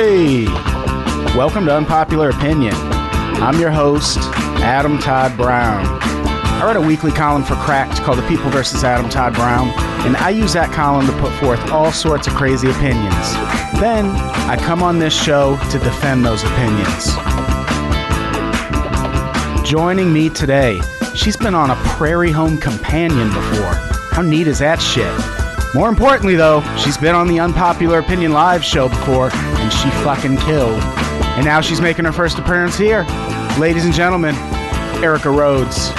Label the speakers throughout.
Speaker 1: Hey! Welcome to Unpopular Opinion. I'm your host, Adam Todd Brown. I write a weekly column for Cracked called The People vs. Adam Todd Brown, and I use that column to put forth all sorts of crazy opinions. Then, I come on this show to defend those opinions. Joining me today, she's been on a Prairie Home Companion before. How neat is that shit? More importantly, though, she's been on the Unpopular Opinion Live show before, and she fucking killed. And now she's making her first appearance here. Ladies and gentlemen, Erica Rhodes.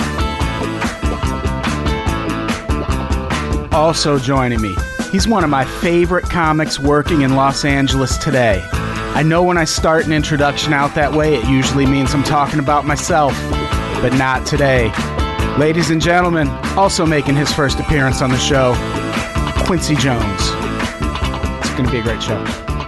Speaker 1: Also joining me, he's one of my favorite comics working in Los Angeles today. I know when I start an introduction out that way, it usually means I'm talking about myself, but not today. Ladies and gentlemen, also making his first appearance on the show, Quincy Jones. It's going to be a great show.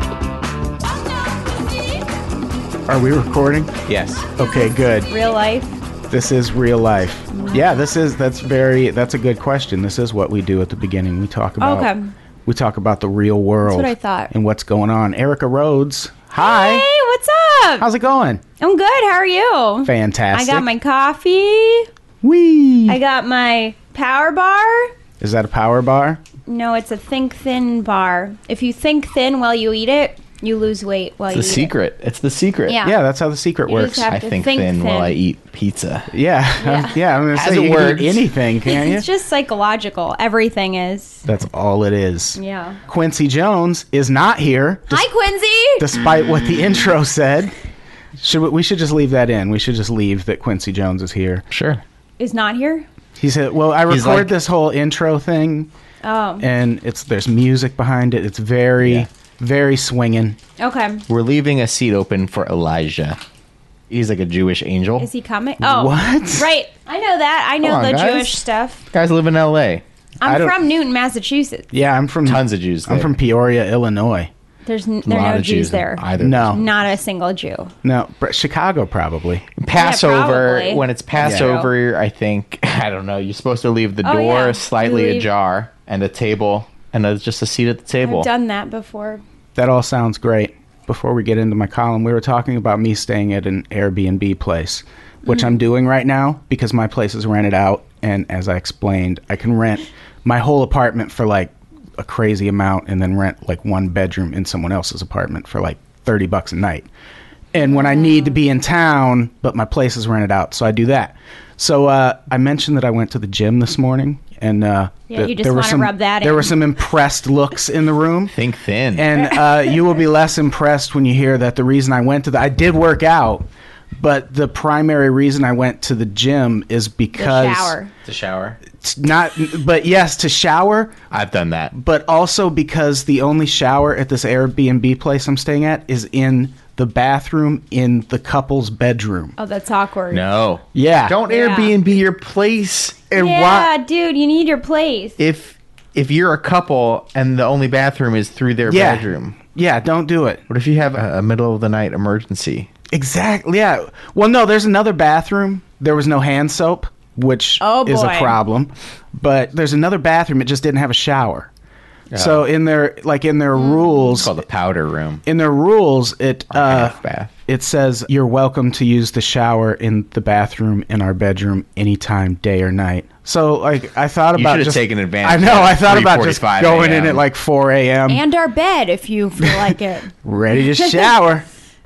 Speaker 1: Are we recording?
Speaker 2: Yes.
Speaker 1: Okay, good.
Speaker 3: Real life?
Speaker 1: This is real life. Yeah, that's a good question. This is what we do at the beginning. We talk about we talk about the real world.
Speaker 3: That's what I thought.
Speaker 1: And what's going on. Erica Rhodes. Hi.
Speaker 3: Hey, what's up?
Speaker 1: How's it going?
Speaker 3: I'm good. How are you?
Speaker 1: Fantastic.
Speaker 3: I got my coffee.
Speaker 1: Whee.
Speaker 3: I got my power bar.
Speaker 1: Is that a power bar?
Speaker 3: No, it's a think thin bar. If you think thin while you eat it, you lose weight while you eat
Speaker 2: It's the secret. It's the secret.
Speaker 3: Yeah.
Speaker 1: Yeah, that's how the secret
Speaker 3: You
Speaker 1: works.
Speaker 3: just have
Speaker 2: I
Speaker 3: to
Speaker 2: think
Speaker 3: think
Speaker 2: thin while
Speaker 3: thin.
Speaker 2: I eat pizza.
Speaker 1: Yeah. Yeah, I'm going to
Speaker 2: As
Speaker 1: say
Speaker 2: it
Speaker 1: you can
Speaker 2: works.
Speaker 1: eat anything, can't you?
Speaker 3: It's just psychological. Everything is.
Speaker 1: That's all it is.
Speaker 3: Yeah.
Speaker 1: Quincy Jones is not here,
Speaker 3: Hi, Quincy.
Speaker 1: despite what the intro said. We should just leave that in. We should just leave that Quincy Jones is here.
Speaker 2: Sure.
Speaker 3: Is not here?
Speaker 1: He said, well, I
Speaker 2: He's
Speaker 1: record
Speaker 2: like-
Speaker 1: this whole intro thing,
Speaker 3: Oh.
Speaker 1: and there's music behind it. It's very swinging.
Speaker 3: Okay.
Speaker 2: We're leaving a seat open for Elijah. He's like a Jewish angel.
Speaker 3: Is he coming? Oh.
Speaker 1: What?
Speaker 3: Right. I know that. I know
Speaker 2: Come on,
Speaker 3: the
Speaker 2: guys.
Speaker 3: Jewish stuff.
Speaker 2: Guys live in L.A.
Speaker 1: I
Speaker 3: I'm
Speaker 1: don't-
Speaker 3: from Newton, Massachusetts.
Speaker 1: Yeah, I'm from
Speaker 2: Tons of Jews there.
Speaker 1: I'm from Peoria, Illinois.
Speaker 3: There
Speaker 2: a
Speaker 3: are
Speaker 2: lot
Speaker 3: no
Speaker 2: of
Speaker 3: Jews there.
Speaker 2: Either.
Speaker 1: No,
Speaker 3: Not a single Jew.
Speaker 1: no, Chicago probably.
Speaker 2: Passover,
Speaker 3: probably.
Speaker 2: when it's Passover, I think, I don't know, you're supposed to leave the
Speaker 3: Oh,
Speaker 2: door
Speaker 3: yeah.
Speaker 2: slightly
Speaker 3: You leave-
Speaker 2: ajar and a table and just a seat at the table.
Speaker 3: I've done that before.
Speaker 1: That all sounds great. Before we get into my column, we were talking about me staying at an Airbnb place, which I'm doing right now because my place is rented out. And as I explained, I can rent my whole apartment for like a crazy amount and then rent like one bedroom in someone else's apartment for like $30 a night. And when I need to be in town, but my place is rented out, so I do that. So I mentioned that I went to the gym this morning, and
Speaker 3: you just wanna rub that
Speaker 1: there
Speaker 3: in.
Speaker 1: were some impressed looks in the room.
Speaker 2: Think thin.
Speaker 1: And you will be less impressed when you hear that the reason I went to I did work out, but the primary reason I went to the gym is because
Speaker 3: The shower.
Speaker 2: to shower.
Speaker 1: it's not, but yes, to shower,
Speaker 2: I've done that.
Speaker 1: but also because the only shower at this Airbnb place I'm staying at is in the bathroom in the couple's bedroom.
Speaker 3: Oh, that's awkward.
Speaker 2: No.
Speaker 1: Yeah.
Speaker 2: Don't
Speaker 3: Yeah.
Speaker 2: Airbnb your place.
Speaker 1: And
Speaker 3: Yeah, dude, you need your place.
Speaker 2: If you're a couple and the only bathroom is through their
Speaker 1: Yeah.
Speaker 2: bedroom.
Speaker 1: Yeah, don't do it.
Speaker 2: What if you have a middle of the night emergency?
Speaker 1: Exactly. Yeah. Well, no, there's another bathroom. There was no hand soap, which
Speaker 3: Oh,
Speaker 1: is a
Speaker 3: boy.
Speaker 1: problem. But there's another bathroom. It just didn't have a shower. So in their rules,
Speaker 2: It's called the powder room.
Speaker 1: in their rules, it
Speaker 2: Half bath.
Speaker 1: it says you're welcome to use the shower in the bathroom in our bedroom anytime, day or night. So like I thought
Speaker 2: You
Speaker 1: about
Speaker 2: should have
Speaker 1: just
Speaker 2: taken advantage
Speaker 1: I know.
Speaker 2: of
Speaker 1: I thought about just
Speaker 2: 3:45
Speaker 1: going in
Speaker 2: a.m.
Speaker 1: at like 4 a.m.
Speaker 3: And our bed, if you feel like it.
Speaker 1: ready to shower.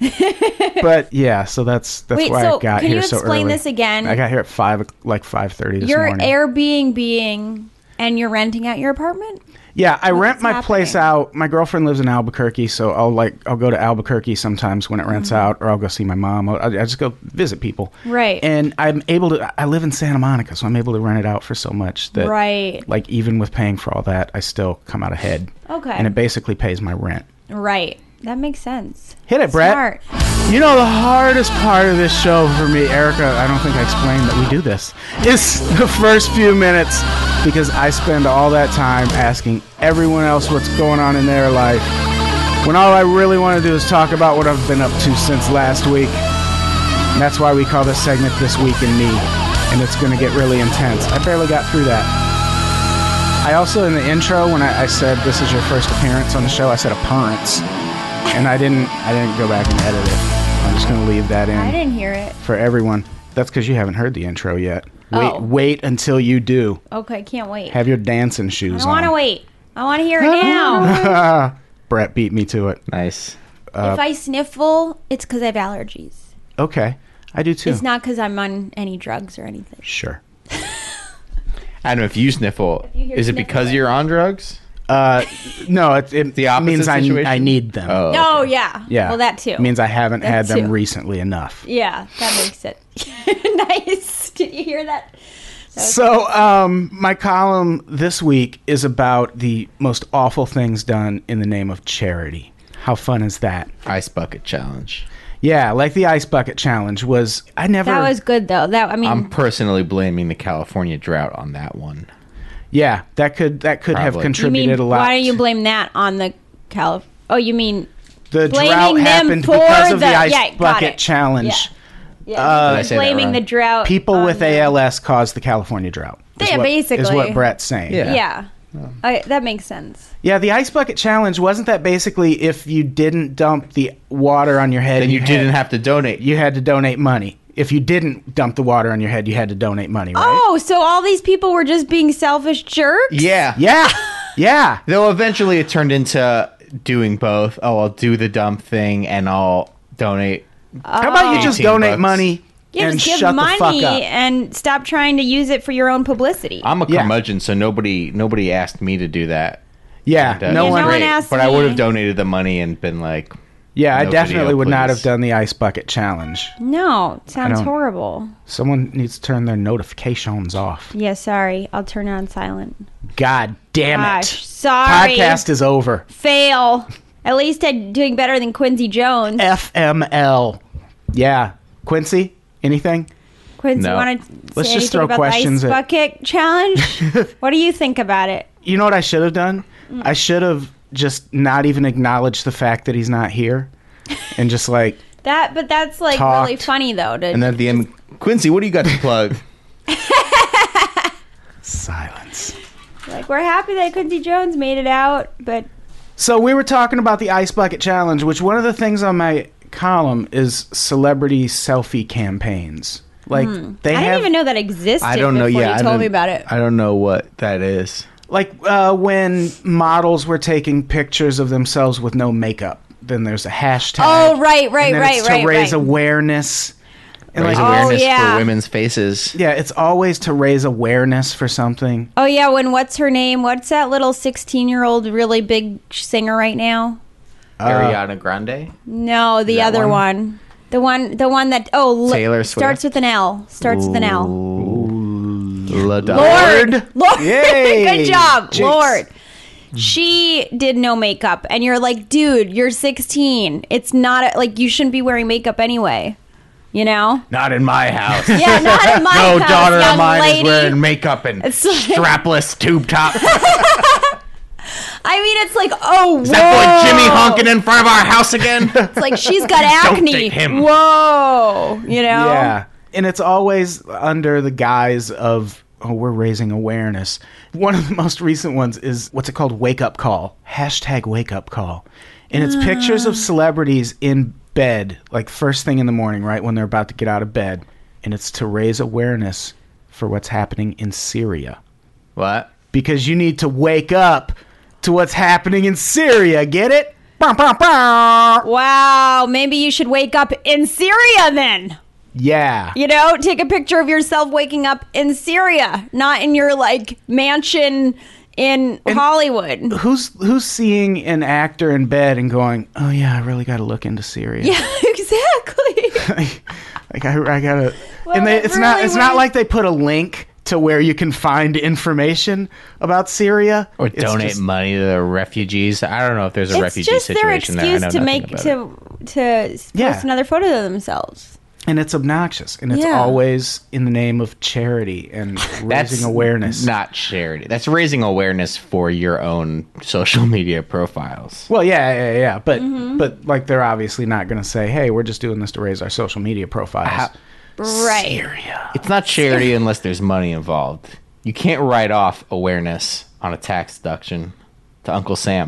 Speaker 1: But yeah, so that's
Speaker 3: Wait,
Speaker 1: why
Speaker 3: so
Speaker 1: I got
Speaker 3: can
Speaker 1: here
Speaker 3: you
Speaker 1: so
Speaker 3: explain
Speaker 1: early.
Speaker 3: this again?
Speaker 1: I got here at 5:30 this
Speaker 3: You're
Speaker 1: morning.
Speaker 3: Airbnb-ing and you're renting out your apartment?
Speaker 1: Yeah, I rent
Speaker 3: What's
Speaker 1: my place
Speaker 3: happening?
Speaker 1: out. My girlfriend lives in Albuquerque, so I'll go to Albuquerque sometimes when it rents out, or I'll go see my mom. I just go visit people.
Speaker 3: Right.
Speaker 1: And I'm able to. I live in Santa Monica, so I'm able to rent it out for so much that,
Speaker 3: Right.
Speaker 1: like, even with paying for all that, I still come out ahead.
Speaker 3: Okay.
Speaker 1: And it basically pays my rent.
Speaker 3: Right. That makes sense.
Speaker 1: Hit it, Brett.
Speaker 3: Smart.
Speaker 1: You know, the hardest part of this show for me, Erica, I don't think I explained that we do this, is the first few minutes, because I spend all that time asking everyone else what's going on in their life, when all I really want to do is talk about what I've been up to since last week. And that's why we call this segment This Week in Me, and it's going to get really intense. I barely got through that. I also, in the intro, when I said this is your first appearance on the show, I said appearance. And I didn't go back and edit it. I'm just going to leave that
Speaker 3: I
Speaker 1: in
Speaker 3: didn't hear it.
Speaker 1: for everyone. That's because you haven't heard the intro yet.
Speaker 3: Oh.
Speaker 1: Wait until you do.
Speaker 3: Okay, can't wait.
Speaker 1: Have your dancing
Speaker 3: I
Speaker 1: shoes
Speaker 3: don't want to
Speaker 1: on.
Speaker 3: wait. I want to hear it now.
Speaker 1: Brett beat me to it.
Speaker 2: Nice.
Speaker 3: If I sniffle, it's because I have allergies.
Speaker 1: Okay. I do too.
Speaker 3: It's not because I'm on any drugs or anything.
Speaker 1: Sure.
Speaker 2: Adam, if you sniffle,
Speaker 3: you hear
Speaker 2: is it
Speaker 3: sniffling.
Speaker 2: because you're on drugs?
Speaker 1: No, it
Speaker 2: The opposite
Speaker 1: means
Speaker 2: situation?
Speaker 1: I need them.
Speaker 2: Oh.
Speaker 3: Oh, yeah.
Speaker 1: Yeah.
Speaker 3: Well, that too.
Speaker 1: It means I haven't
Speaker 3: That
Speaker 1: had them
Speaker 3: too.
Speaker 1: recently enough.
Speaker 3: Yeah, that makes it nice. Did you hear that?
Speaker 1: So, my column this week is about the most awful things done in the name of charity. How fun is that?
Speaker 2: Ice bucket challenge.
Speaker 1: Yeah, like the ice bucket challenge was.
Speaker 3: That was good though.
Speaker 2: I'm personally blaming the California drought on that one.
Speaker 1: Yeah, that could have
Speaker 2: Probably.
Speaker 3: you mean,
Speaker 1: contributed a lot.
Speaker 3: why don't you blame that on the Oh, you mean
Speaker 1: The
Speaker 3: blaming
Speaker 1: drought
Speaker 3: them
Speaker 1: happened
Speaker 3: for
Speaker 1: because of the
Speaker 3: the-
Speaker 1: ice
Speaker 3: yeah, got
Speaker 1: bucket
Speaker 3: it.
Speaker 1: challenge.
Speaker 3: yeah,
Speaker 2: I say that
Speaker 3: blaming
Speaker 2: wrong?
Speaker 3: the drought?
Speaker 1: People
Speaker 3: on
Speaker 1: with
Speaker 3: the-
Speaker 1: ALS caused the California drought.
Speaker 3: Yeah,
Speaker 1: is
Speaker 3: basically.
Speaker 1: what Brett's saying.
Speaker 2: Yeah.
Speaker 3: Yeah, that makes sense.
Speaker 1: Yeah, the ice bucket challenge wasn't that basically if you didn't dump the water on your head,
Speaker 2: Then you didn't have to donate.
Speaker 1: you had to donate money. If you didn't dump the water on your head, you had to donate money, right?
Speaker 3: Oh, so all these people were just being selfish jerks?
Speaker 2: Yeah.
Speaker 1: Yeah. Yeah.
Speaker 2: Though eventually it turned into doing both. Oh, I'll do the dump thing and I'll donate.
Speaker 1: How about you just
Speaker 2: 18
Speaker 1: donate
Speaker 2: bucks.
Speaker 1: money
Speaker 3: Yeah,
Speaker 1: and
Speaker 3: just give
Speaker 1: shut the fuck
Speaker 3: money
Speaker 1: up?
Speaker 3: and stop trying to use it for your own publicity.
Speaker 2: I'm a
Speaker 1: Yeah.
Speaker 2: curmudgeon, so nobody asked me to do that.
Speaker 1: Yeah,
Speaker 2: And,
Speaker 1: no
Speaker 3: Yeah,
Speaker 1: one.
Speaker 3: no one
Speaker 2: great,
Speaker 3: asked
Speaker 2: but I would
Speaker 3: me.
Speaker 2: have donated the money and been like,
Speaker 1: Yeah, I
Speaker 2: No
Speaker 1: definitely
Speaker 2: video,
Speaker 1: would not
Speaker 2: please.
Speaker 1: have done the ice bucket challenge.
Speaker 3: No, it sounds
Speaker 1: don't-
Speaker 3: horrible.
Speaker 1: Someone needs to turn their notifications off.
Speaker 3: Yeah, sorry. I'll turn it on silent.
Speaker 1: God damn
Speaker 3: Gosh,
Speaker 1: it!
Speaker 3: sorry.
Speaker 1: Podcast is over.
Speaker 3: Fail. At least I'm doing better than Quincy Jones.
Speaker 1: FML. Yeah, Quincy. Anything?
Speaker 3: Quincy,
Speaker 2: No.
Speaker 3: want to
Speaker 1: Let's
Speaker 3: say
Speaker 1: just
Speaker 3: anything
Speaker 1: throw
Speaker 3: about
Speaker 1: questions
Speaker 3: the
Speaker 1: at-
Speaker 3: ice bucket challenge? What do you think about it?
Speaker 1: You know what I should have done? I should have just not even acknowledged the fact that he's not here, and just like,
Speaker 3: But that's like
Speaker 1: Talked.
Speaker 3: really funny though.
Speaker 2: and then at the end, Quincy, what do you got to plug?
Speaker 1: silence.
Speaker 3: Like we're happy that Quincy Jones made it out, but
Speaker 1: So we were talking about the ice bucket challenge, which one of the things on my column is celebrity selfie campaigns. Like they
Speaker 3: I
Speaker 1: have,
Speaker 3: didn't even know that existed.
Speaker 2: I don't know.
Speaker 3: Before
Speaker 2: Yeah,
Speaker 3: you told me about it.
Speaker 2: I don't know what that is.
Speaker 1: like when models were taking pictures of themselves with no makeup. Then there's a hashtag.
Speaker 3: Oh, right,
Speaker 1: and then it's to raise awareness. And
Speaker 2: Raise
Speaker 1: like,
Speaker 2: awareness
Speaker 3: yeah.
Speaker 2: for women's faces.
Speaker 1: yeah, it's always to raise awareness for something.
Speaker 3: Oh yeah, when what's her name? What's that little 16-year-old really big singer right now?
Speaker 2: Ariana Grande.
Speaker 3: No, the
Speaker 1: that
Speaker 3: other
Speaker 1: one?
Speaker 3: one. The one that
Speaker 2: Taylor
Speaker 3: starts
Speaker 2: Swift?
Speaker 3: with an L. Starts with an L.
Speaker 2: Lord.
Speaker 3: Lord.
Speaker 1: Yay.
Speaker 3: Good job,
Speaker 1: Jinx.
Speaker 3: Lord. She did no makeup, and you're like, dude, you're 16. It's not like you shouldn't be wearing makeup anyway. You know?
Speaker 1: Not in my house.
Speaker 3: Yeah, not in my
Speaker 2: No
Speaker 3: house,
Speaker 2: daughter
Speaker 3: young
Speaker 2: of mine
Speaker 3: lady.
Speaker 2: is wearing makeup and
Speaker 3: It's like-
Speaker 2: strapless tube top. Is
Speaker 3: I mean, it's like, oh, whoa.
Speaker 2: that boy Jimmy honking in front of our house again?
Speaker 3: It's like she's got
Speaker 2: Don't
Speaker 3: acne.
Speaker 2: date him.
Speaker 3: Whoa, you know?
Speaker 1: Yeah. And it's always under the guise of, oh, we're raising awareness. One of the most recent ones is, what's it called? Wake up call. Hashtag wake up call. And it's pictures of celebrities in bed, like first thing in the morning, right when they're about to get out of bed. And it's to raise awareness for what's happening in Syria.
Speaker 2: What?
Speaker 1: Because you need to wake up to what's happening in Syria. Get it? Bow, bow, bow.
Speaker 3: Wow, maybe you should wake up in Syria then.
Speaker 1: Yeah.
Speaker 3: You know, take a picture of yourself waking up in Syria, not in your like mansion in Hollywood.
Speaker 1: Who's seeing an actor in bed and going, oh yeah, I really got to look into Syria.
Speaker 3: Yeah, exactly.
Speaker 1: like I gotta.
Speaker 3: Well,
Speaker 1: and
Speaker 3: it
Speaker 1: it's not
Speaker 3: really
Speaker 1: not
Speaker 3: was-
Speaker 1: like they put a link to where you can find information about Syria
Speaker 2: Or
Speaker 1: It's
Speaker 2: donate
Speaker 1: just-
Speaker 2: money to the refugees. I don't know if there's a
Speaker 3: It's
Speaker 2: refugee
Speaker 3: just their
Speaker 2: situation there. I
Speaker 3: excuse
Speaker 2: know
Speaker 3: to
Speaker 2: nothing
Speaker 3: make
Speaker 2: about it.
Speaker 3: to post
Speaker 1: Yeah.
Speaker 3: another photo of themselves.
Speaker 1: and it's obnoxious, and it's
Speaker 3: Yeah.
Speaker 1: always in the name of charity and raising awareness.
Speaker 2: Not charity. That's raising awareness for your own social media profiles.
Speaker 1: Well, yeah, but
Speaker 3: Mm-hmm.
Speaker 1: but like they're obviously not going to say, "Hey, we're just doing this to raise our social media profiles."
Speaker 3: Right.
Speaker 1: Syria.
Speaker 2: It's not charity unless there's money involved. You can't write off awareness on a tax deduction to Uncle Sam.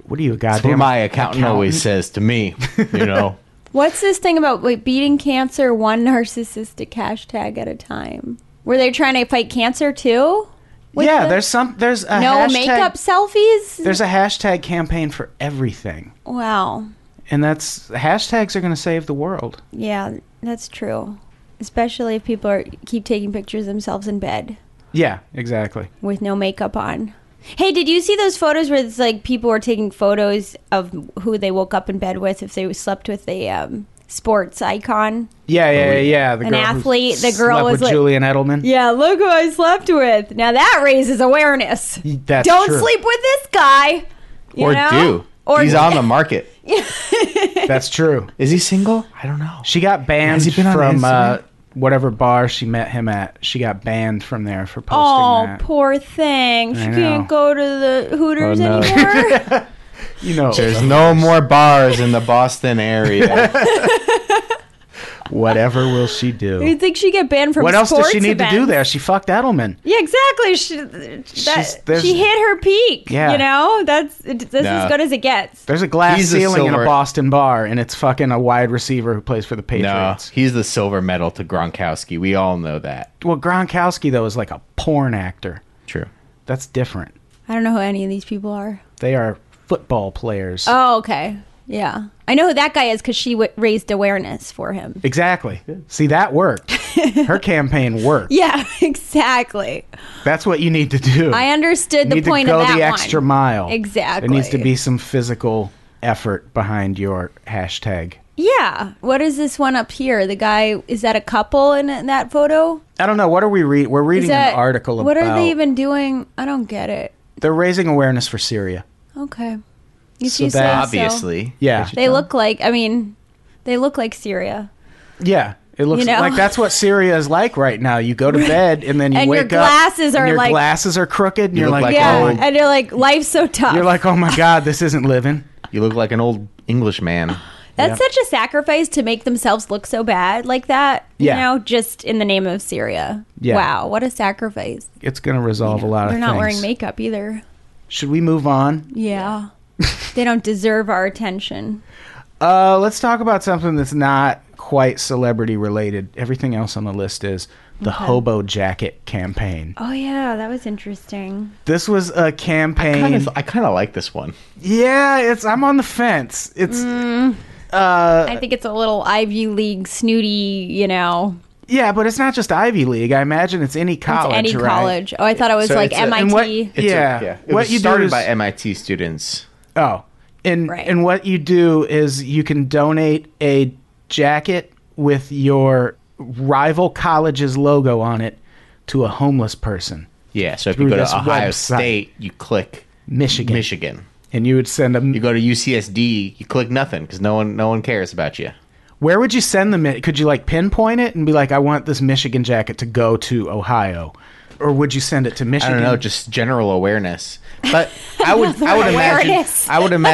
Speaker 1: What are you, a
Speaker 2: That's
Speaker 1: goddamn
Speaker 2: what my accountant always says to me. You know,
Speaker 3: What's this thing about beating cancer one narcissistic hashtag at a time? Were they trying to fight cancer too? With
Speaker 1: Yeah,
Speaker 3: the-
Speaker 1: there's a
Speaker 3: no
Speaker 1: hashtag,
Speaker 3: makeup selfies.
Speaker 1: There's a hashtag campaign for everything.
Speaker 3: Wow.
Speaker 1: And hashtags are going to save the world.
Speaker 3: Yeah, that's true. Especially if people keep taking pictures of themselves in bed
Speaker 1: Yeah, exactly.
Speaker 3: with no makeup on. Hey, did you see those photos where it's like people were taking photos of who they woke up in bed with if they slept with a sports icon?
Speaker 1: Yeah. The
Speaker 3: An
Speaker 1: girl who
Speaker 3: athlete, the girl
Speaker 1: slept
Speaker 3: was
Speaker 1: with
Speaker 3: like-
Speaker 1: Julian Edelman.
Speaker 3: Yeah, look who I slept with. Now that raises awareness.
Speaker 1: That's
Speaker 3: Don't
Speaker 1: true.
Speaker 3: sleep with this guy. You
Speaker 2: or
Speaker 3: know?
Speaker 2: do.
Speaker 3: Or
Speaker 2: He's on the market.
Speaker 1: That's true.
Speaker 2: Is he single? I don't know.
Speaker 1: She got banned
Speaker 2: Has he been on
Speaker 1: from
Speaker 2: Instagram?
Speaker 1: whatever bar she met him at. She got banned from there for posting
Speaker 3: Oh,
Speaker 1: that.
Speaker 3: poor thing. She
Speaker 1: I know.
Speaker 3: can't go to the Hooters
Speaker 2: Oh, no.
Speaker 3: anymore.
Speaker 1: You know,
Speaker 2: There's no more bars in the Boston area.
Speaker 1: whatever will she do?
Speaker 3: You think she get banned from
Speaker 1: What else does
Speaker 3: sports
Speaker 1: she need to do
Speaker 3: events?
Speaker 1: there? She fucked Edelman.
Speaker 3: Yeah, exactly.
Speaker 1: there's-
Speaker 3: She hit her peak.
Speaker 1: Yeah.
Speaker 3: You know, that's
Speaker 2: No.
Speaker 3: as good as it gets.
Speaker 1: There's a glass
Speaker 2: He's a
Speaker 1: ceiling in a
Speaker 2: silver-
Speaker 1: Boston bar, and it's fucking a wide receiver who plays for the
Speaker 2: No,
Speaker 1: Patriots.
Speaker 2: he's the silver medal to Gronkowski. We all know that.
Speaker 1: Well, Gronkowski, though, is like a porn actor.
Speaker 2: True.
Speaker 1: That's different.
Speaker 3: I don't know who any of these people are.
Speaker 1: They are football players.
Speaker 3: Oh, okay. Yeah. I know who that guy is because she raised awareness for him.
Speaker 1: Exactly. See, that worked. Her campaign worked.
Speaker 3: Yeah, exactly.
Speaker 1: That's what you need to do.
Speaker 3: I understood
Speaker 1: You
Speaker 3: the
Speaker 1: need
Speaker 3: point
Speaker 1: to go
Speaker 3: of that
Speaker 1: the
Speaker 3: one.
Speaker 1: extra mile.
Speaker 3: Exactly.
Speaker 1: There needs to be some physical effort behind your hashtag.
Speaker 3: Yeah. What is this one up here? The guy, is that a couple in that photo?
Speaker 1: I don't know. What are we reading? We're
Speaker 3: Is
Speaker 1: reading
Speaker 3: that,
Speaker 1: an article about.
Speaker 3: What are they even doing? I don't get it.
Speaker 1: They're raising awareness for Syria.
Speaker 3: Okay. If
Speaker 1: So
Speaker 3: you say
Speaker 1: that-
Speaker 3: so.
Speaker 2: Obviously.
Speaker 1: Yeah.
Speaker 3: They look like, they look like Syria.
Speaker 1: Yeah. It looks
Speaker 3: You know?
Speaker 1: like that's what Syria is like right now. You go to bed and then you
Speaker 3: And your
Speaker 1: wake up.
Speaker 3: glasses
Speaker 1: and
Speaker 3: are
Speaker 1: your
Speaker 3: like-
Speaker 1: glasses are crooked. And
Speaker 2: You
Speaker 1: you're
Speaker 2: look
Speaker 1: like,
Speaker 2: like
Speaker 3: Yeah.
Speaker 1: oh,
Speaker 2: old-
Speaker 3: And you're like, life's so tough.
Speaker 1: you're like, oh my God, this isn't living.
Speaker 2: You look like an old English man.
Speaker 3: That's
Speaker 1: Yeah.
Speaker 3: such a sacrifice to make themselves look so bad like that.
Speaker 1: Yeah.
Speaker 3: You know, just in the name of Syria.
Speaker 1: Yeah.
Speaker 3: Wow. What a sacrifice.
Speaker 1: It's going to resolve a lot of
Speaker 3: They're
Speaker 1: things.
Speaker 3: not wearing makeup either.
Speaker 1: Should we move on?
Speaker 3: Yeah. They don't deserve our attention.
Speaker 1: Let's talk about something that's not quite celebrity related. Everything else on the list is the
Speaker 3: Okay.
Speaker 1: hobo jacket campaign.
Speaker 3: Oh, yeah. That was interesting.
Speaker 1: This was a campaign.
Speaker 2: I kind of like this one.
Speaker 1: Yeah, I'm on the fence. It's
Speaker 3: I think it's a little Ivy League snooty, you know.
Speaker 1: yeah, but it's not just Ivy League. I imagine it's any college.
Speaker 3: It's any
Speaker 1: right?
Speaker 3: college. Oh, I thought it was
Speaker 2: So
Speaker 3: like
Speaker 2: it's a-
Speaker 3: MIT.
Speaker 1: and what-
Speaker 2: It's
Speaker 1: Yeah.
Speaker 2: It
Speaker 1: What
Speaker 2: was
Speaker 1: you do
Speaker 2: started
Speaker 1: is-
Speaker 2: by MIT students.
Speaker 1: Oh, and
Speaker 3: Right.
Speaker 1: and what you do is you can donate a jacket with your rival college's logo on it to a homeless person,
Speaker 2: Yeah, so if
Speaker 1: Through
Speaker 2: you go
Speaker 1: this
Speaker 2: to Ohio
Speaker 1: website.
Speaker 2: State, you click
Speaker 1: Michigan,
Speaker 2: Michigan.
Speaker 1: and you would send them.
Speaker 2: You go to UCSD, you click nothing because no one cares about you.
Speaker 1: Where would you send them? Could you like pinpoint it and be like, I want this Michigan jacket to go to Ohio, or would you send it to
Speaker 2: I
Speaker 1: Michigan?
Speaker 2: don't know, just general awareness. But I would
Speaker 3: Awareness.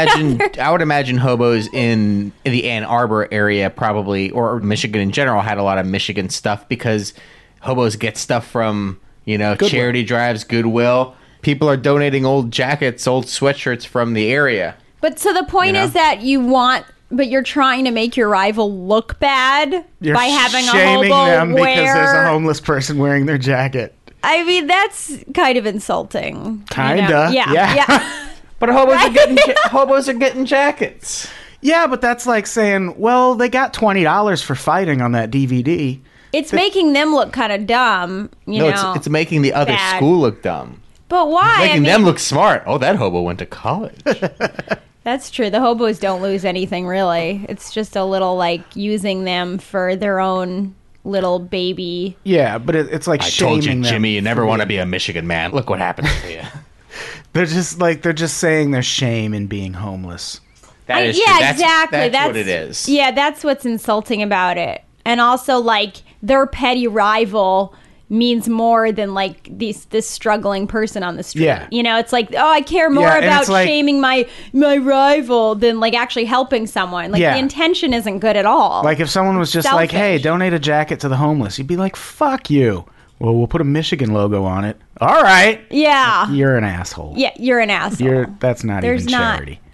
Speaker 2: imagine hobos in the Ann Arbor area probably, or Michigan in general, had a lot of Michigan stuff because hobos get stuff from charity drives, Goodwill. People are donating old jackets, old sweatshirts from the area.
Speaker 3: But so the point
Speaker 2: You know?
Speaker 3: is that but you're trying to make your rival look bad
Speaker 1: You're
Speaker 3: by having a
Speaker 1: shaming
Speaker 3: hobo
Speaker 1: them
Speaker 3: wear.
Speaker 1: because there's a homeless person wearing their jacket.
Speaker 3: I mean, that's kind of insulting. you know?
Speaker 1: Kinda,
Speaker 3: Yeah.
Speaker 1: yeah.
Speaker 3: Yeah.
Speaker 2: But hobos are getting jackets.
Speaker 1: Yeah, but that's like saying, well, they got $20 for fighting on that DVD.
Speaker 3: It's making them look kind of dumb, you
Speaker 2: No,
Speaker 3: know.
Speaker 2: it's making the other
Speaker 3: bad.
Speaker 2: school look dumb.
Speaker 3: But why?
Speaker 2: Making them look smart. Oh, that hobo went to college.
Speaker 3: That's true. The hobos don't lose anything, really. It's just a little like using them for their own little baby.
Speaker 1: Yeah, but it's like
Speaker 2: I
Speaker 1: shaming
Speaker 2: told you,
Speaker 1: them.
Speaker 2: Jimmy, you never want to be a Michigan man. Look what happened to you.
Speaker 1: They're just saying their shame in being homeless.
Speaker 2: That is
Speaker 3: yeah,
Speaker 2: true. That's,
Speaker 3: exactly.
Speaker 2: That's what it is.
Speaker 3: Yeah, that's what's insulting about it. And also, like, their petty rival means more than like this struggling person on the street.
Speaker 1: Yeah.
Speaker 3: You know, it's like, oh, I care more
Speaker 1: Yeah, and
Speaker 3: about
Speaker 1: it's like-
Speaker 3: shaming my rival than like actually helping someone. Like
Speaker 1: Yeah.
Speaker 3: the intention isn't good at all.
Speaker 1: Like if someone was just like, "Hey,
Speaker 3: Selfish.
Speaker 1: donate a jacket to the homeless," you'd be like, "Fuck you." Well, we'll put a Michigan logo on it. All right.
Speaker 3: yeah.
Speaker 1: You're an asshole.
Speaker 3: Yeah, you're an asshole.
Speaker 1: That's not
Speaker 3: There's
Speaker 1: even
Speaker 3: not
Speaker 1: charity.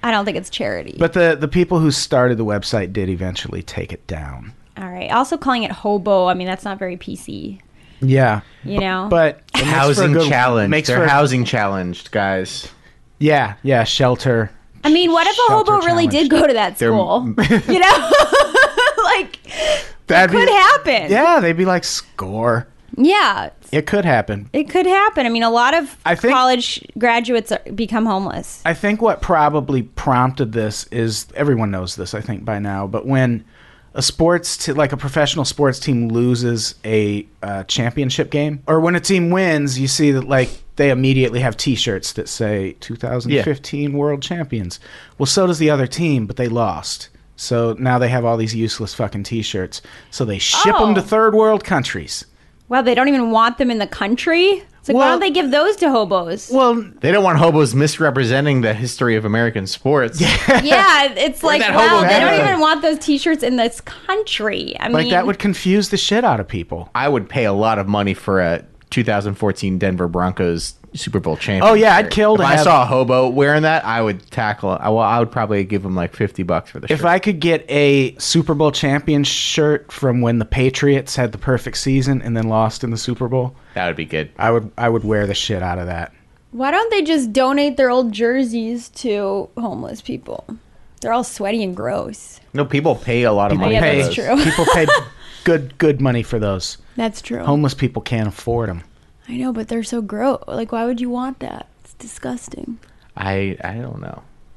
Speaker 3: I don't think it's charity.
Speaker 1: But the people who started the website did eventually take it down.
Speaker 3: All right. Also calling it hobo, I mean, that's not very PC.
Speaker 1: Yeah.
Speaker 3: You know?
Speaker 1: But it makes for a
Speaker 2: Housing
Speaker 1: good-
Speaker 2: challenge.
Speaker 1: makes
Speaker 2: They're
Speaker 1: for-
Speaker 2: housing challenged, guys.
Speaker 1: Yeah, shelter.
Speaker 3: I mean, what if a
Speaker 1: Shelter
Speaker 3: hobo really
Speaker 1: challenge.
Speaker 3: did go to that
Speaker 2: They're-
Speaker 3: school? You know? Like,
Speaker 1: That'd
Speaker 3: could happen.
Speaker 1: Yeah, they'd be like, score.
Speaker 3: Yeah.
Speaker 1: It could happen.
Speaker 3: It could happen. I mean, a lot of
Speaker 1: I think-
Speaker 3: college graduates become homeless.
Speaker 1: I think what probably prompted this is, everyone knows this, I think, by now, but when a like a professional sports team loses a championship game, or when a team wins, you see that, like, they immediately have T-shirts that say 2015 World Champions. Well, so does the other team, but they lost. So now they have all these useless fucking T-shirts. So they ship them to third world countries.
Speaker 3: Well, they don't even want them in the country. It's like, why
Speaker 1: Well-
Speaker 3: don't they give those to hobos?
Speaker 1: Well,
Speaker 2: They don't want hobos misrepresenting the history of American sports.
Speaker 3: Yeah, it's like,
Speaker 2: that
Speaker 3: well,
Speaker 2: hobo
Speaker 3: they don't
Speaker 1: at?
Speaker 3: even want those T-shirts in this country. I
Speaker 1: like
Speaker 3: mean,
Speaker 1: that would confuse the shit out of people.
Speaker 2: I would pay a lot of money for a 2014 Denver Broncos Super Bowl champion.
Speaker 1: Oh, yeah, I'd kill to
Speaker 2: If I
Speaker 1: have-
Speaker 2: saw a hobo wearing that, I would tackle it. I would probably give him like $50 for the shirt.
Speaker 1: If I could get a Super Bowl champion shirt from when the Patriots had the perfect season and then lost in the Super Bowl,
Speaker 2: that would be good.
Speaker 1: I would wear the shit out of that.
Speaker 3: why don't they just donate their old jerseys to homeless people? They're all sweaty and gross.
Speaker 2: No, people pay a lot of money
Speaker 3: yeah,
Speaker 2: for
Speaker 3: that's
Speaker 2: those.
Speaker 3: true.
Speaker 1: People pay good money for those.
Speaker 3: That's true.
Speaker 1: Homeless people can't afford them.
Speaker 3: I know, but they're so gross. Like, why would you want that? It's disgusting.
Speaker 2: I don't know.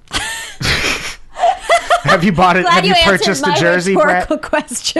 Speaker 1: Have you bought it?
Speaker 3: Glad
Speaker 1: Have you
Speaker 3: answered
Speaker 1: purchased a
Speaker 3: my
Speaker 1: jersey, Brett?
Speaker 3: rhetorical question.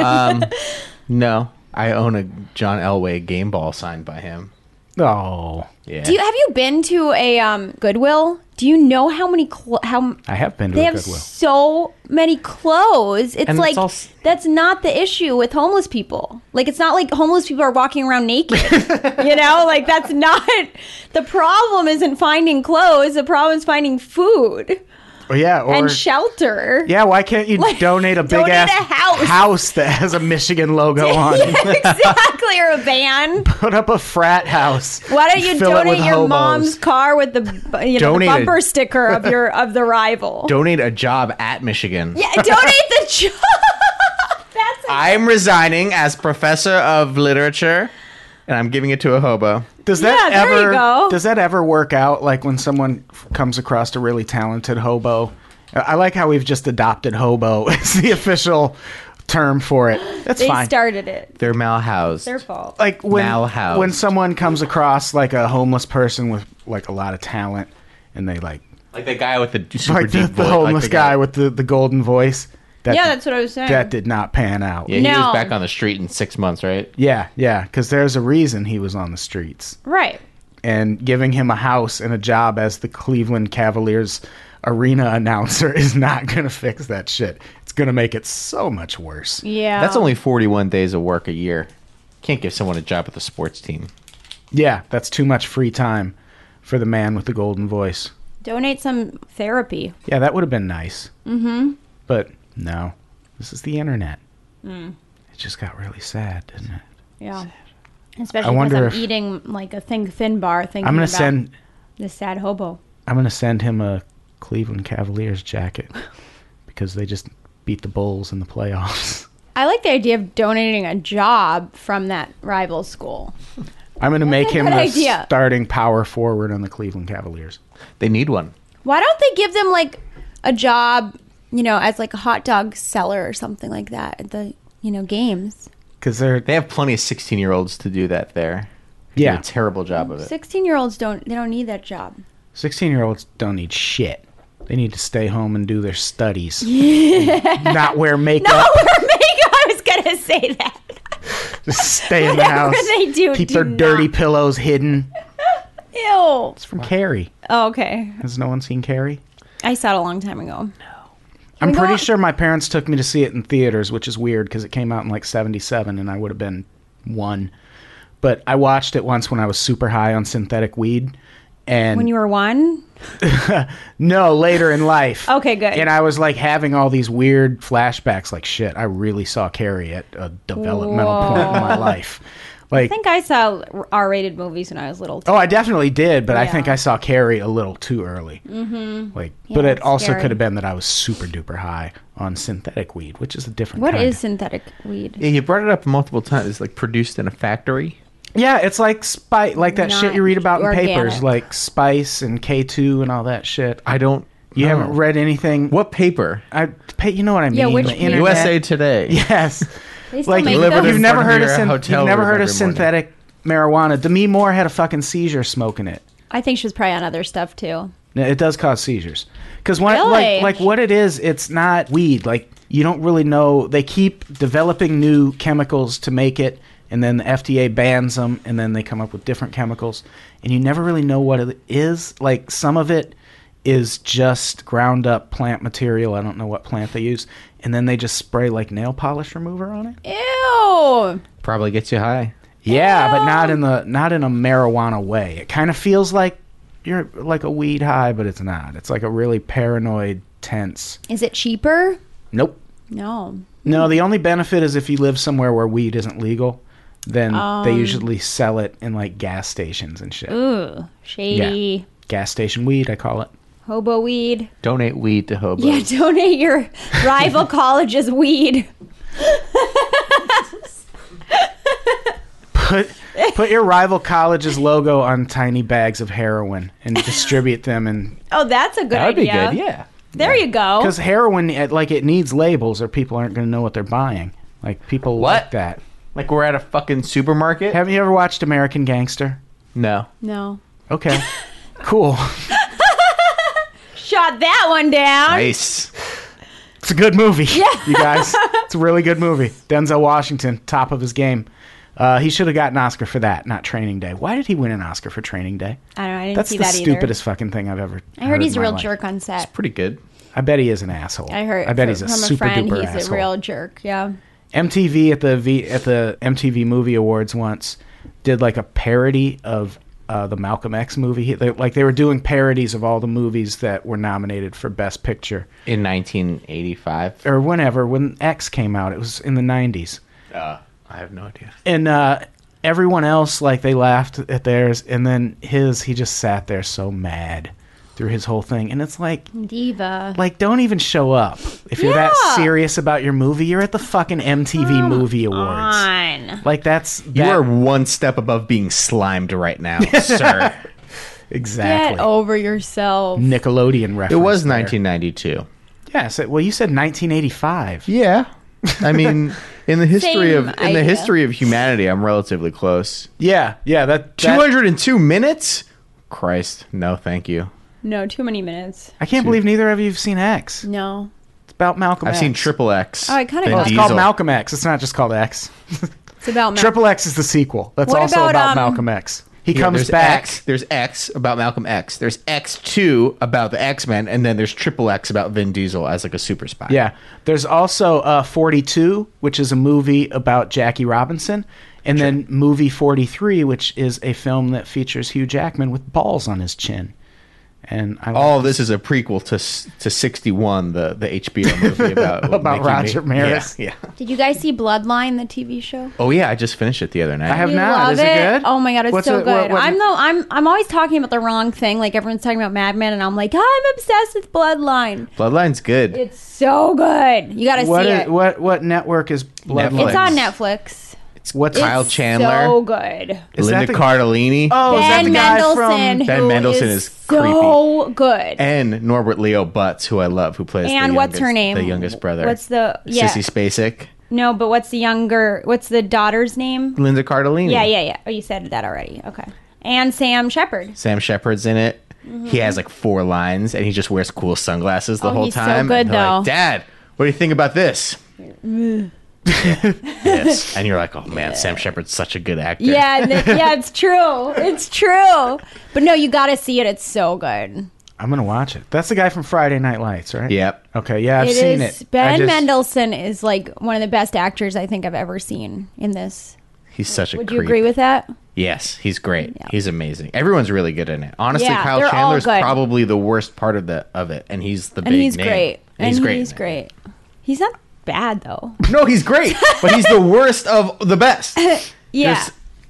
Speaker 2: No, I own a John Elway game ball signed by him.
Speaker 1: Oh,
Speaker 2: Yeah.
Speaker 3: Have you been to a Goodwill? Do you know how many how
Speaker 1: I have been to
Speaker 3: they
Speaker 1: a
Speaker 3: have
Speaker 1: Goodwill.
Speaker 3: so many clothes? It's
Speaker 2: And it's
Speaker 3: like
Speaker 2: all
Speaker 3: that's not the issue with homeless people. Like, it's not like homeless people are walking around naked. You know, like, that's not the problem. Isn't finding clothes. The problem is finding food
Speaker 1: Oh, yeah, or
Speaker 3: and shelter.
Speaker 1: yeah. Why can't you
Speaker 3: Like,
Speaker 1: donate a big
Speaker 3: donate
Speaker 1: ass
Speaker 3: a house.
Speaker 1: that has a Michigan logo on?
Speaker 3: Exactly, or a van.
Speaker 1: Put up a frat house.
Speaker 3: Why don't you
Speaker 1: Fill it with
Speaker 3: donate your
Speaker 1: hobos.
Speaker 3: mom's car with the the
Speaker 2: Donate a-
Speaker 3: bumper sticker of the rival?
Speaker 2: Donate a job at Michigan.
Speaker 3: Yeah, donate the job. That's
Speaker 2: I'm resigning as professor of literature, and I'm giving it to a hobo.
Speaker 1: Does that
Speaker 3: Yeah, there you
Speaker 1: ever
Speaker 3: go.
Speaker 1: does that ever work out? Like when someone comes across a really talented hobo. I like how we've just adopted hobo as the official term for it. That's
Speaker 3: they
Speaker 1: fine.
Speaker 3: started it.
Speaker 2: They're malhoused.
Speaker 3: Their fault.
Speaker 1: Like
Speaker 2: Malhoused.
Speaker 1: when someone comes across like a homeless person with like a lot of talent, and they like
Speaker 2: the guy with the super
Speaker 1: the
Speaker 2: deep voice.
Speaker 1: homeless
Speaker 2: the
Speaker 1: guy with the golden voice. That
Speaker 3: Yeah,
Speaker 1: did-
Speaker 3: that's what I was saying.
Speaker 1: that did not pan out.
Speaker 2: Yeah, he
Speaker 3: No.
Speaker 2: was back on the street in 6 months, right?
Speaker 1: Yeah, because there's a reason he was on the streets.
Speaker 3: Right.
Speaker 1: And giving him a house and a job as the Cleveland Cavaliers arena announcer is not going to fix that shit. It's going to make it so much worse.
Speaker 3: Yeah.
Speaker 2: That's only 41 days of work a year. Can't give someone a job with a sports team.
Speaker 1: Yeah, that's too much free time for the man with the golden voice.
Speaker 3: Donate some therapy.
Speaker 1: Yeah, that would have been nice. Mm-hmm. But no, this is the internet. It just got really sad, didn't it?
Speaker 3: Yeah. Especially
Speaker 1: I
Speaker 3: because
Speaker 1: wonder
Speaker 3: I'm
Speaker 1: if-
Speaker 3: eating like a thin bar thinking
Speaker 1: I'm gonna
Speaker 3: about
Speaker 1: send
Speaker 3: this sad hobo.
Speaker 1: him a Cleveland Cavaliers jacket because they just beat the Bulls in the playoffs.
Speaker 3: I like the idea of donating a job from that rival school.
Speaker 1: I'm going to make
Speaker 3: a
Speaker 1: him
Speaker 3: good
Speaker 1: the
Speaker 3: idea.
Speaker 1: starting power forward on the Cleveland Cavaliers.
Speaker 2: They need one.
Speaker 3: Why don't they give them like a job, you know, as like a hot dog seller or something like that at the, you know, games?
Speaker 1: Because
Speaker 2: They have plenty of 16-year-olds to do that there. Do
Speaker 1: yeah,
Speaker 2: a terrible job of it.
Speaker 3: 16-year-olds don't need that job.
Speaker 1: 16-year-olds don't need shit. They need to stay home and do their studies. Not wear makeup.
Speaker 3: No, wear makeup. I was gonna say that.
Speaker 1: Just stay in the
Speaker 3: Whatever
Speaker 1: house.
Speaker 3: they do,
Speaker 1: Keep
Speaker 3: do
Speaker 1: their dirty
Speaker 3: not.
Speaker 1: pillows hidden.
Speaker 3: Ew.
Speaker 1: It's from Carrie.
Speaker 3: Oh, okay.
Speaker 1: Has no one seen Carrie?
Speaker 3: I saw it a long time ago.
Speaker 1: I'm
Speaker 3: We
Speaker 1: pretty
Speaker 3: don't-
Speaker 1: sure my parents took me to see it in theaters, which is weird because it came out in like 77 and I would have been 1. But I watched it once when I was super high on synthetic weed. And
Speaker 3: When you were 1?
Speaker 1: no, later in life.
Speaker 3: Okay, good.
Speaker 1: And I was like having all these weird flashbacks like shit, I really saw Carrie at a developmental point in my life. Like,
Speaker 3: I think I saw R-rated movies when I was little too.
Speaker 1: oh, I definitely did, but I
Speaker 3: Yeah.
Speaker 1: think I saw Carrie a little too early. Mm-hmm. Like,
Speaker 3: Yeah,
Speaker 1: but it
Speaker 3: it's
Speaker 1: also
Speaker 3: scary.
Speaker 1: could have been that I was super duper high on synthetic weed, which is a different
Speaker 3: What
Speaker 1: kind.
Speaker 3: is synthetic weed?
Speaker 2: Yeah, you brought it up multiple times. It's like produced in a factory.
Speaker 1: Yeah, it's like like that shit
Speaker 3: Not
Speaker 1: you read about in papers,
Speaker 3: organic.
Speaker 1: like Spice and K2 and all that shit.
Speaker 2: I don't.
Speaker 1: You
Speaker 2: know.
Speaker 1: haven't read anything?
Speaker 2: What paper?
Speaker 1: You know what I mean?
Speaker 3: Yeah, which
Speaker 1: The
Speaker 3: paper?
Speaker 1: internet.
Speaker 2: USA Today.
Speaker 1: Yes.
Speaker 3: They still
Speaker 1: Like
Speaker 3: make
Speaker 2: delivered
Speaker 3: those?
Speaker 1: you've
Speaker 2: in
Speaker 1: never
Speaker 2: front of
Speaker 1: heard of
Speaker 2: your hotel
Speaker 1: you've never
Speaker 2: room
Speaker 1: heard of
Speaker 2: every morning.
Speaker 1: synthetic marijuana. Demi Moore had a fucking seizure smoking it.
Speaker 3: I think she was probably on other stuff too.
Speaker 1: It does cause seizures. Because when
Speaker 3: Really?
Speaker 1: like what it is, it's not weed. Like you don't really know. They keep developing new chemicals to make it, and then the FDA bans them, and then they come up with different chemicals, and you never really know what it is. Like some of it is just ground up plant material. I don't know what plant they use, and then they just spray like nail polish remover on it.
Speaker 3: Ew.
Speaker 2: Probably gets you high.
Speaker 1: Yeah, but not in a marijuana way. It kind of feels like you're like a weed high, but it's not. It's like a really paranoid, tense.
Speaker 3: Is it cheaper?
Speaker 1: Nope.
Speaker 3: No.
Speaker 1: No, the only benefit is if you live somewhere where weed isn't legal, then they usually sell it in like gas stations and shit.
Speaker 3: Ooh, shady.
Speaker 1: Gas station weed, I call it.
Speaker 3: Hobo weed.
Speaker 2: Donate weed to hobos.
Speaker 3: Yeah, donate your rival college's weed.
Speaker 1: Put your rival college's logo on tiny bags of heroin and distribute them, and
Speaker 3: Oh, that's a good
Speaker 2: That would be
Speaker 3: idea.
Speaker 2: good. Yeah.
Speaker 3: There you go.
Speaker 1: because heroin, it needs labels, or people aren't going to know what they're buying. Like people like
Speaker 2: What?
Speaker 1: that.
Speaker 2: Like we're at a fucking supermarket.
Speaker 1: Have you ever watched American Gangster?
Speaker 2: No.
Speaker 3: No.
Speaker 1: Okay, cool.
Speaker 3: Shot that one down.
Speaker 2: Nice.
Speaker 1: It's a good movie. Yeah. You guys, it's a really good movie. Denzel Washington, top of his game. He should have gotten an Oscar for that, not Training Day. Why did he win an Oscar for Training Day?
Speaker 3: I don't know. I didn't
Speaker 1: That's
Speaker 3: see
Speaker 1: the
Speaker 3: that either.
Speaker 1: stupidest fucking thing I've ever.
Speaker 3: I heard he's
Speaker 1: in
Speaker 3: a
Speaker 1: my
Speaker 3: real
Speaker 1: life.
Speaker 3: jerk on set.
Speaker 2: Pretty good.
Speaker 1: I bet he is an asshole.
Speaker 3: I heard.
Speaker 1: I bet he's a
Speaker 3: from
Speaker 1: super
Speaker 3: a friend.
Speaker 1: duper
Speaker 3: He's
Speaker 1: asshole.
Speaker 3: a real jerk. Yeah.
Speaker 1: MTV at the MTV Movie Awards once did like a parody of the Malcolm X movie. They were doing parodies of all the movies that were nominated for Best Picture
Speaker 2: In 1985.
Speaker 1: or whenever when X came out. It was in the 90s,
Speaker 2: I have no idea.
Speaker 1: and everyone else like they laughed at theirs, and then he just sat there so mad through his whole thing, and it's like.
Speaker 3: Diva.
Speaker 1: Like, don't even show up. If you're that
Speaker 3: Yeah.
Speaker 1: serious about your movie, you're at the fucking MTV Movie Awards.
Speaker 3: On.
Speaker 1: Like, that's...
Speaker 2: You are one step above being slimed right now, sir.
Speaker 1: Exactly.
Speaker 3: Get over yourself.
Speaker 1: Nickelodeon reference.
Speaker 2: It was
Speaker 1: there.
Speaker 2: 1992.
Speaker 1: Yes. Well, you said 1985.
Speaker 2: Yeah. I mean, in the history
Speaker 3: Same
Speaker 2: of
Speaker 3: idea.
Speaker 2: humanity, I'm relatively close.
Speaker 1: Yeah. That
Speaker 2: 202 minutes? Christ, no, thank you.
Speaker 3: No, too many minutes.
Speaker 1: I can't believe neither of you have seen X.
Speaker 3: No.
Speaker 1: It's about Malcolm
Speaker 2: I've
Speaker 1: X.
Speaker 2: seen Triple X.
Speaker 3: Oh, I kinda
Speaker 2: Vin
Speaker 3: got-
Speaker 1: It's
Speaker 2: Diesel.
Speaker 1: called Malcolm X. It's not just called X.
Speaker 3: It's about
Speaker 1: Triple X is the sequel. That's
Speaker 3: What
Speaker 1: also
Speaker 3: about,
Speaker 1: about Malcolm X. He
Speaker 2: Yeah,
Speaker 1: comes
Speaker 2: there's
Speaker 1: back.
Speaker 2: X, there's X about Malcolm X. There's X2 about the X-Men, and then there's Triple X about Vin Diesel as like a super spy.
Speaker 1: Yeah. There's also 42, which is a movie about Jackie Robinson. And then movie 43, which is a film that features Hugh Jackman with balls on his chin. And I
Speaker 2: All this is a prequel to 61, the HBO movie about
Speaker 1: About
Speaker 2: Mickey
Speaker 1: Roger Maris.
Speaker 2: Yeah.
Speaker 3: Did you guys see Bloodline, the TV show?
Speaker 2: Oh yeah, I just finished it the other night.
Speaker 1: I have
Speaker 3: You
Speaker 1: not.
Speaker 3: love
Speaker 1: Is it good?
Speaker 3: Oh my god, it's
Speaker 1: What's
Speaker 3: so
Speaker 1: it-
Speaker 3: good.
Speaker 1: what-
Speaker 3: I'm always talking about the wrong thing. Like everyone's talking about Mad Men, and I'm like, I'm obsessed with Bloodline.
Speaker 2: Bloodline's good.
Speaker 3: It's so good. You got to see it.
Speaker 1: What network is Bloodline?
Speaker 3: It's on Netflix.
Speaker 1: What's
Speaker 2: Kyle
Speaker 3: It's
Speaker 2: Chandler,
Speaker 3: so good.
Speaker 1: Is
Speaker 2: Linda
Speaker 1: that the-
Speaker 2: Cardellini,
Speaker 1: Oh, is that
Speaker 3: Ben
Speaker 1: the guy
Speaker 3: Mendelsohn.
Speaker 1: from?
Speaker 2: Ben
Speaker 3: who
Speaker 2: Mendelsohn is
Speaker 3: so good.
Speaker 2: and Norbert Leo Butz, who I love, who plays
Speaker 3: And
Speaker 2: the
Speaker 3: what's
Speaker 2: youngest,
Speaker 3: her name?
Speaker 2: the youngest brother.
Speaker 3: What's the yeah?
Speaker 2: Sissy Spacek,
Speaker 3: No, but what's the daughter's name?
Speaker 2: Linda Cardellini.
Speaker 3: Yeah. Oh, you said that already. Okay. And Sam Shepard.
Speaker 2: Sam Shepard's in it. He has like 4 lines, and he just wears cool sunglasses the
Speaker 3: Oh,
Speaker 2: whole
Speaker 3: he's so
Speaker 2: time.
Speaker 3: good,
Speaker 2: And they're like,
Speaker 3: though.
Speaker 2: Dad, what do you think about this? Yes, and you're like, oh man, Sam Shepard's such a good actor.
Speaker 3: Yeah, yeah, it's true. It's true. But no, you got to see it. It's so good.
Speaker 1: I'm gonna watch it. That's the guy from Friday Night Lights, right?
Speaker 2: Yep.
Speaker 1: Okay. Yeah, I've
Speaker 3: It
Speaker 1: seen
Speaker 3: is.
Speaker 1: it.
Speaker 3: Ben
Speaker 1: I just-
Speaker 3: Mendelsohn is like one of the best actors I think I've ever seen in this.
Speaker 2: He's such a
Speaker 3: Would
Speaker 2: creep.
Speaker 3: you agree with that?
Speaker 2: Yes, he's great.
Speaker 3: Yeah.
Speaker 2: He's amazing. Everyone's really good in it. Honestly,
Speaker 3: Yeah,
Speaker 2: Kyle
Speaker 3: they're all
Speaker 2: Chandler's
Speaker 3: good.
Speaker 2: probably the worst part of it, and he's the
Speaker 3: And
Speaker 2: big
Speaker 3: he's
Speaker 2: name.
Speaker 3: great.
Speaker 2: And he's great.
Speaker 3: He's great. He's not bad though.
Speaker 2: No, he's great, but he's the worst of the best.
Speaker 3: Yeah.
Speaker 2: There's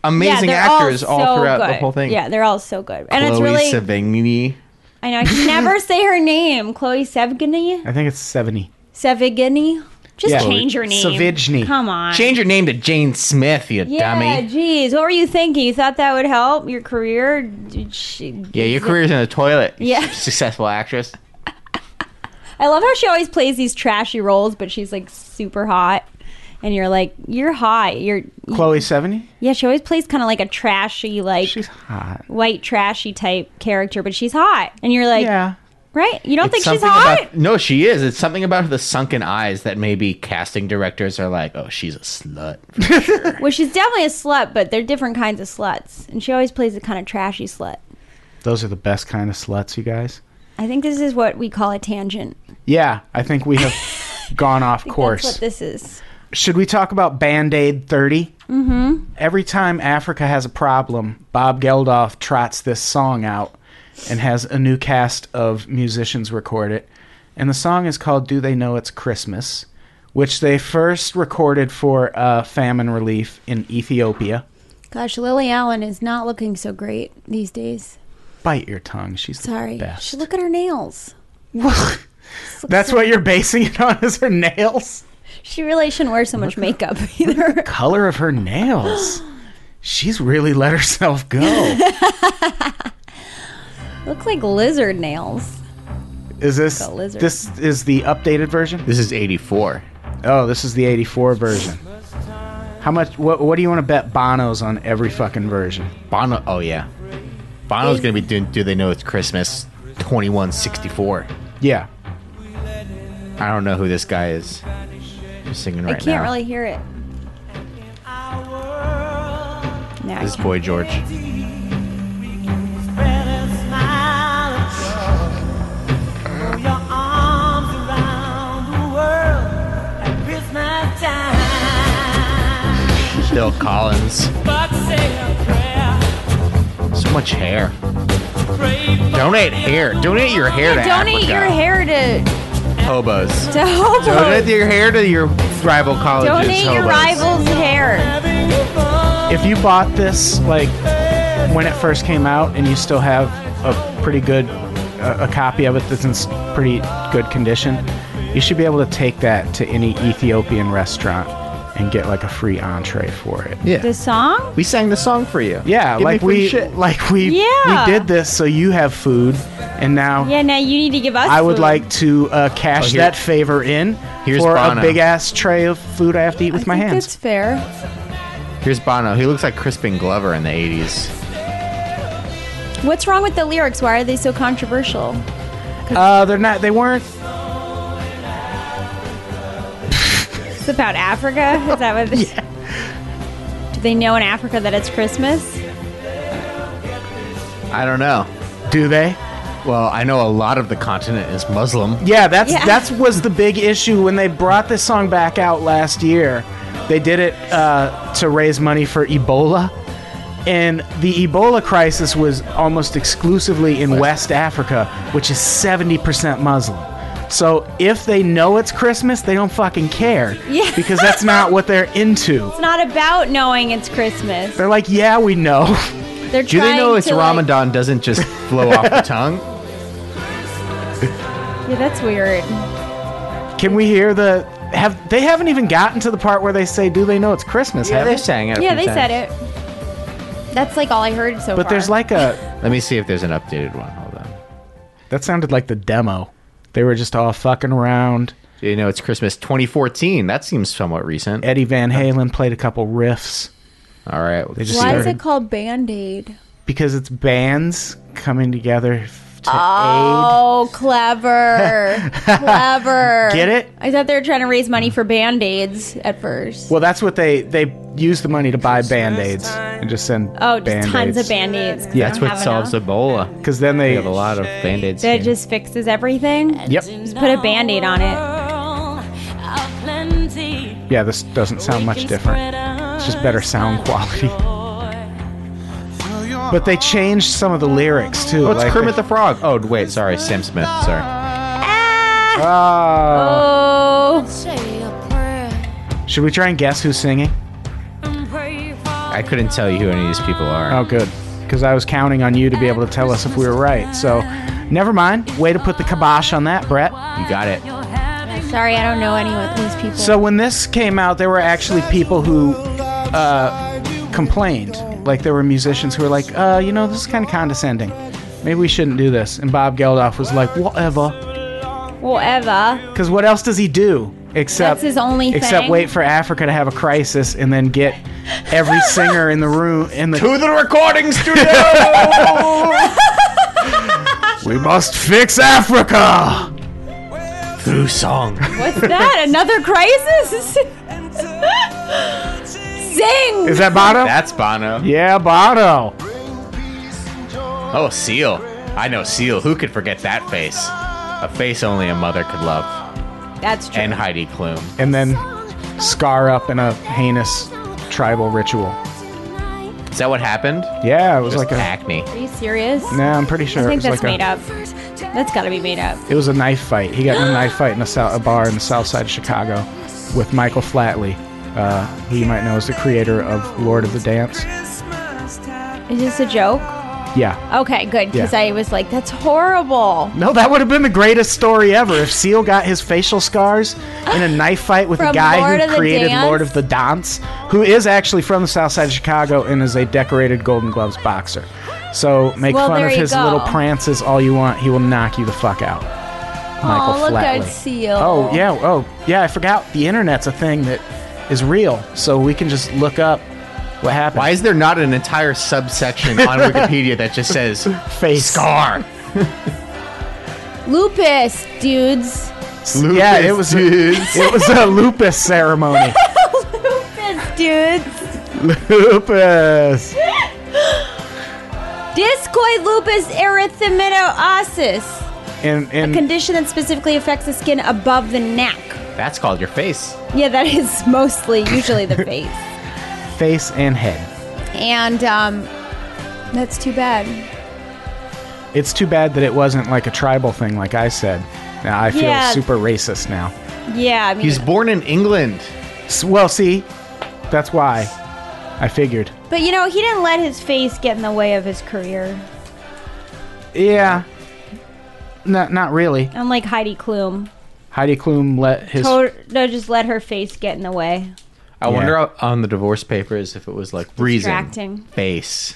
Speaker 2: amazing
Speaker 3: they're all
Speaker 2: actors all
Speaker 3: so
Speaker 2: throughout the
Speaker 3: good.
Speaker 2: whole thing.
Speaker 3: Yeah, they're all so good, and it's
Speaker 2: Chloe
Speaker 3: really.
Speaker 2: Sevigny.
Speaker 3: I know I can never say her name. Chloe Sevigny.
Speaker 1: I think it's 70.
Speaker 3: Sevigny. Just
Speaker 1: Yeah.
Speaker 3: change your name.
Speaker 1: Savigny.
Speaker 3: Come on.
Speaker 2: Change your name to Jane Smith, you
Speaker 3: Yeah,
Speaker 2: dummy.
Speaker 3: geez. What were you thinking? You thought that would help your career?
Speaker 2: Yeah, your career's in the toilet.
Speaker 3: Yeah.
Speaker 2: Successful actress.
Speaker 3: I love how she always plays these trashy roles, but she's like super hot. And you're like, you're hot.
Speaker 1: Chloe 70?
Speaker 3: Yeah, she always plays kind of like a trashy, like
Speaker 1: She's hot.
Speaker 3: white trashy type character, but she's hot. And you're like,
Speaker 1: Yeah.
Speaker 3: right? You don't
Speaker 2: It's
Speaker 3: think she's
Speaker 2: something
Speaker 3: hot?
Speaker 2: about- no, she is. It's something about the sunken eyes that maybe casting directors are like, oh, she's a slut. For sure.
Speaker 3: Well, she's definitely a slut, but they're different kinds of sluts. And she always plays a kind of trashy slut.
Speaker 1: Those are the best kind of sluts, you guys.
Speaker 3: I think this is what we call a tangent.
Speaker 1: Yeah, I think we have gone off
Speaker 3: I think
Speaker 1: course.
Speaker 3: that's what this is.
Speaker 1: Should we talk about Band-Aid 30? Mm-hmm. Every time Africa has a problem, Bob Geldof trots this song out and has a new cast of musicians record it. And the song is called Do They Know It's Christmas, which they first recorded for famine relief in Ethiopia.
Speaker 3: Gosh, Lily Allen is not looking so great these days.
Speaker 1: Bite your tongue. She's
Speaker 3: Sorry.
Speaker 1: the best.
Speaker 3: Look at her nails.
Speaker 1: That's what you're basing it on, is her nails?
Speaker 3: She really shouldn't wear so much makeup either.
Speaker 1: Color of her nails. She's really let herself go.
Speaker 3: Looks like lizard nails.
Speaker 1: Is this
Speaker 3: Like a lizard.
Speaker 1: this is the updated version?
Speaker 2: This is 84.
Speaker 1: Oh, this is the 84 version. How much what do you want to bet Bono's on every fucking version?
Speaker 2: Bono. Oh, yeah. Bono's going to be doing Do They Know It's Christmas 2164.
Speaker 1: Yeah.
Speaker 2: I don't know who this guy is. He's singing right
Speaker 3: I
Speaker 2: now.
Speaker 3: can't really hear it. Now
Speaker 2: This is Boy George. Bill Collins. So much hair. Donate hair. Donate your hair to
Speaker 3: Donate
Speaker 2: Africa.
Speaker 3: your hair to
Speaker 2: Hobos.
Speaker 3: hobos.
Speaker 2: Donate your hair to your rival colleges.
Speaker 3: Donate your
Speaker 2: hobos.
Speaker 3: rival's hair.
Speaker 1: If you bought this like when it first came out and you still have a pretty good a copy of it that's in pretty good condition, you should be able to take that to any Ethiopian restaurant and get like a free entree for it.
Speaker 2: Yeah.
Speaker 3: The song?
Speaker 2: We sang the song for you.
Speaker 1: Yeah,
Speaker 2: Give me
Speaker 1: like
Speaker 2: free
Speaker 1: we
Speaker 2: shit.
Speaker 3: Yeah.
Speaker 1: we did this so you have food, and now
Speaker 3: Yeah, now you need to give us
Speaker 1: I would
Speaker 3: food.
Speaker 1: like to cash
Speaker 2: here-
Speaker 1: that favor in
Speaker 2: Here's
Speaker 1: for
Speaker 2: Bono.
Speaker 1: a big ass tray of food I have to eat with my hands.
Speaker 3: That's fair.
Speaker 2: Here's Bono. He looks like Crispin Glover in the 80s.
Speaker 3: What's wrong with the lyrics? Why are they so controversial?
Speaker 1: They're not. They weren't.
Speaker 3: It's about Africa? Is that what this Do they know in Africa that it's Christmas?
Speaker 2: I don't know.
Speaker 1: Do they?
Speaker 2: Well, I know a lot of the continent is Muslim.
Speaker 1: Yeah, that's
Speaker 3: Yeah.
Speaker 1: that's was the big issue when they brought this song back out last year. They did it to raise money for Ebola, and the Ebola crisis was almost exclusively in West Africa, which is 70% Muslim. So if they know it's Christmas, they don't fucking care,
Speaker 3: Yeah.
Speaker 1: because that's not what they're into.
Speaker 3: It's not about knowing it's Christmas.
Speaker 1: They're like, yeah, we know.
Speaker 3: They're
Speaker 2: Do
Speaker 3: trying
Speaker 2: they know it's
Speaker 3: to,
Speaker 2: Ramadan doesn't just flow off the tongue?
Speaker 3: Yeah, that's weird.
Speaker 1: Can we hear the? They haven't even gotten to the part where they say, "Do they know it's Christmas?"
Speaker 2: Yeah,
Speaker 1: have
Speaker 2: they
Speaker 1: they?
Speaker 2: sang it. a
Speaker 3: Yeah,
Speaker 2: few
Speaker 3: they said
Speaker 2: times.
Speaker 3: it. That's like all I heard so far.
Speaker 1: But there's like a.
Speaker 2: Let me see if there's an updated one. Hold on.
Speaker 1: That sounded like the demo. They were just all fucking around.
Speaker 2: Do you know it's Christmas 2014? That seems somewhat recent.
Speaker 1: Eddie Van Halen played a couple riffs
Speaker 2: All right.
Speaker 1: They just
Speaker 3: Why is
Speaker 1: started-
Speaker 3: it called Band-Aid?
Speaker 1: because it's bands coming together to
Speaker 3: Oh, clever. Clever.
Speaker 1: Get it?
Speaker 3: I thought they were trying to raise money for Band-Aids at first.
Speaker 1: aid. Well, that's what they use the money to buy Band-Aids and just send.
Speaker 3: Oh, just tons of Band-Aids. 'cause
Speaker 1: Yeah.
Speaker 3: they
Speaker 2: That's
Speaker 3: don't
Speaker 2: what
Speaker 3: have
Speaker 2: solves
Speaker 3: enough.
Speaker 2: Ebola.
Speaker 1: Because then
Speaker 2: We
Speaker 1: they.
Speaker 2: have a lot of Band-Aids.
Speaker 3: That
Speaker 2: here.
Speaker 3: just fixes everything.
Speaker 1: Yep.
Speaker 3: Just put a Band-Aid on it.
Speaker 1: Yeah, this doesn't sound much different. It's just better sound quality. But they changed some of the lyrics too.
Speaker 2: Oh, it's
Speaker 1: like
Speaker 2: Kermit the Frog. Oh, wait, sorry, Sam Smith. Sorry.
Speaker 1: Oh.
Speaker 3: Oh.
Speaker 1: Should we try and guess who's singing?
Speaker 2: I couldn't tell you who any of these people are.
Speaker 1: Oh, good. Because I was counting on you to be able to tell us if we were right. So, never mind. Way to put the kibosh on that, Brett.
Speaker 2: You got it.
Speaker 3: Sorry, I don't know any of these people.
Speaker 1: So when this came out, there were actually people who complained. Like, there were musicians who were like, this is kind of condescending. Maybe we shouldn't do this. And Bob Geldof was like, whatever. Because what else does he do? Except,
Speaker 3: that's his only
Speaker 1: except
Speaker 3: thing?
Speaker 1: wait for Africa to have a crisis and then get every singer in the room
Speaker 2: To the recording studio!
Speaker 1: We must fix Africa!
Speaker 2: Through song.
Speaker 3: What's that? Another crisis? Sing!
Speaker 1: Is that Bono?
Speaker 2: That's Bono.
Speaker 1: Yeah, Bono.
Speaker 2: Oh, Seal. I know Seal. Who could forget that face? A face only a mother could love.
Speaker 3: That's true.
Speaker 2: And Heidi Klum.
Speaker 1: And then scar up in a heinous tribal ritual.
Speaker 2: Is that what happened?
Speaker 1: Yeah, it was
Speaker 2: Just
Speaker 1: like a...
Speaker 2: acne.
Speaker 3: Are you serious?
Speaker 1: Nah, I'm pretty sure
Speaker 3: I think
Speaker 1: it was
Speaker 3: that's
Speaker 1: like
Speaker 3: made up. That's gotta be made up.
Speaker 1: It was a knife fight. He got in a knife fight in a bar in the south side of Chicago with Michael Flatley, who you might know as the creator of Lord of the Dance.
Speaker 3: Is this a joke?
Speaker 1: Yeah.
Speaker 3: Okay, good. Because
Speaker 1: Yeah.
Speaker 3: I was like, that's horrible.
Speaker 1: No, that would have been the greatest story ever if Seal got his facial scars in a knife fight with the
Speaker 3: From
Speaker 1: guy
Speaker 3: Lord
Speaker 1: who
Speaker 3: of the
Speaker 1: created
Speaker 3: Dance?
Speaker 1: Lord of the Dance, who is actually from the south side of Chicago and is a decorated Golden Gloves boxer. So make
Speaker 3: Well,
Speaker 1: fun
Speaker 3: there
Speaker 1: of
Speaker 3: you
Speaker 1: his
Speaker 3: go.
Speaker 1: little prances all you want. He will knock you the fuck out. Michael
Speaker 3: look
Speaker 1: Flatley.
Speaker 3: at Seal.
Speaker 1: Oh, yeah, I forgot. The internet's a thing that is real, so we can just look up what happened.
Speaker 2: Why is there not an entire subsection on Wikipedia that just says
Speaker 1: face
Speaker 2: scar?
Speaker 3: Lupus, dudes.
Speaker 1: Yeah, it was a lupus ceremony.
Speaker 3: Lupus, dudes.
Speaker 1: Lupus.
Speaker 3: Discoid lupus erythematosus.
Speaker 1: And
Speaker 3: A condition that specifically affects the skin above the neck.
Speaker 2: That's called your face.
Speaker 3: Yeah, that is usually the face.
Speaker 1: face and head.
Speaker 3: And that's too bad.
Speaker 1: It's too bad that it wasn't like a tribal thing, like I said. Now I feel
Speaker 3: Yeah.
Speaker 1: super racist now.
Speaker 3: Yeah, I mean,
Speaker 2: He's born in England.
Speaker 1: Well, see, that's why I figured.
Speaker 3: but he didn't let his face get in the way of his career.
Speaker 1: Yeah, not really.
Speaker 3: Unlike Heidi Klum.
Speaker 1: Heidi Klum let his.
Speaker 3: Just let her face get in the way.
Speaker 2: I wonder on the divorce papers if it was like
Speaker 3: Distracting.
Speaker 2: reason, face.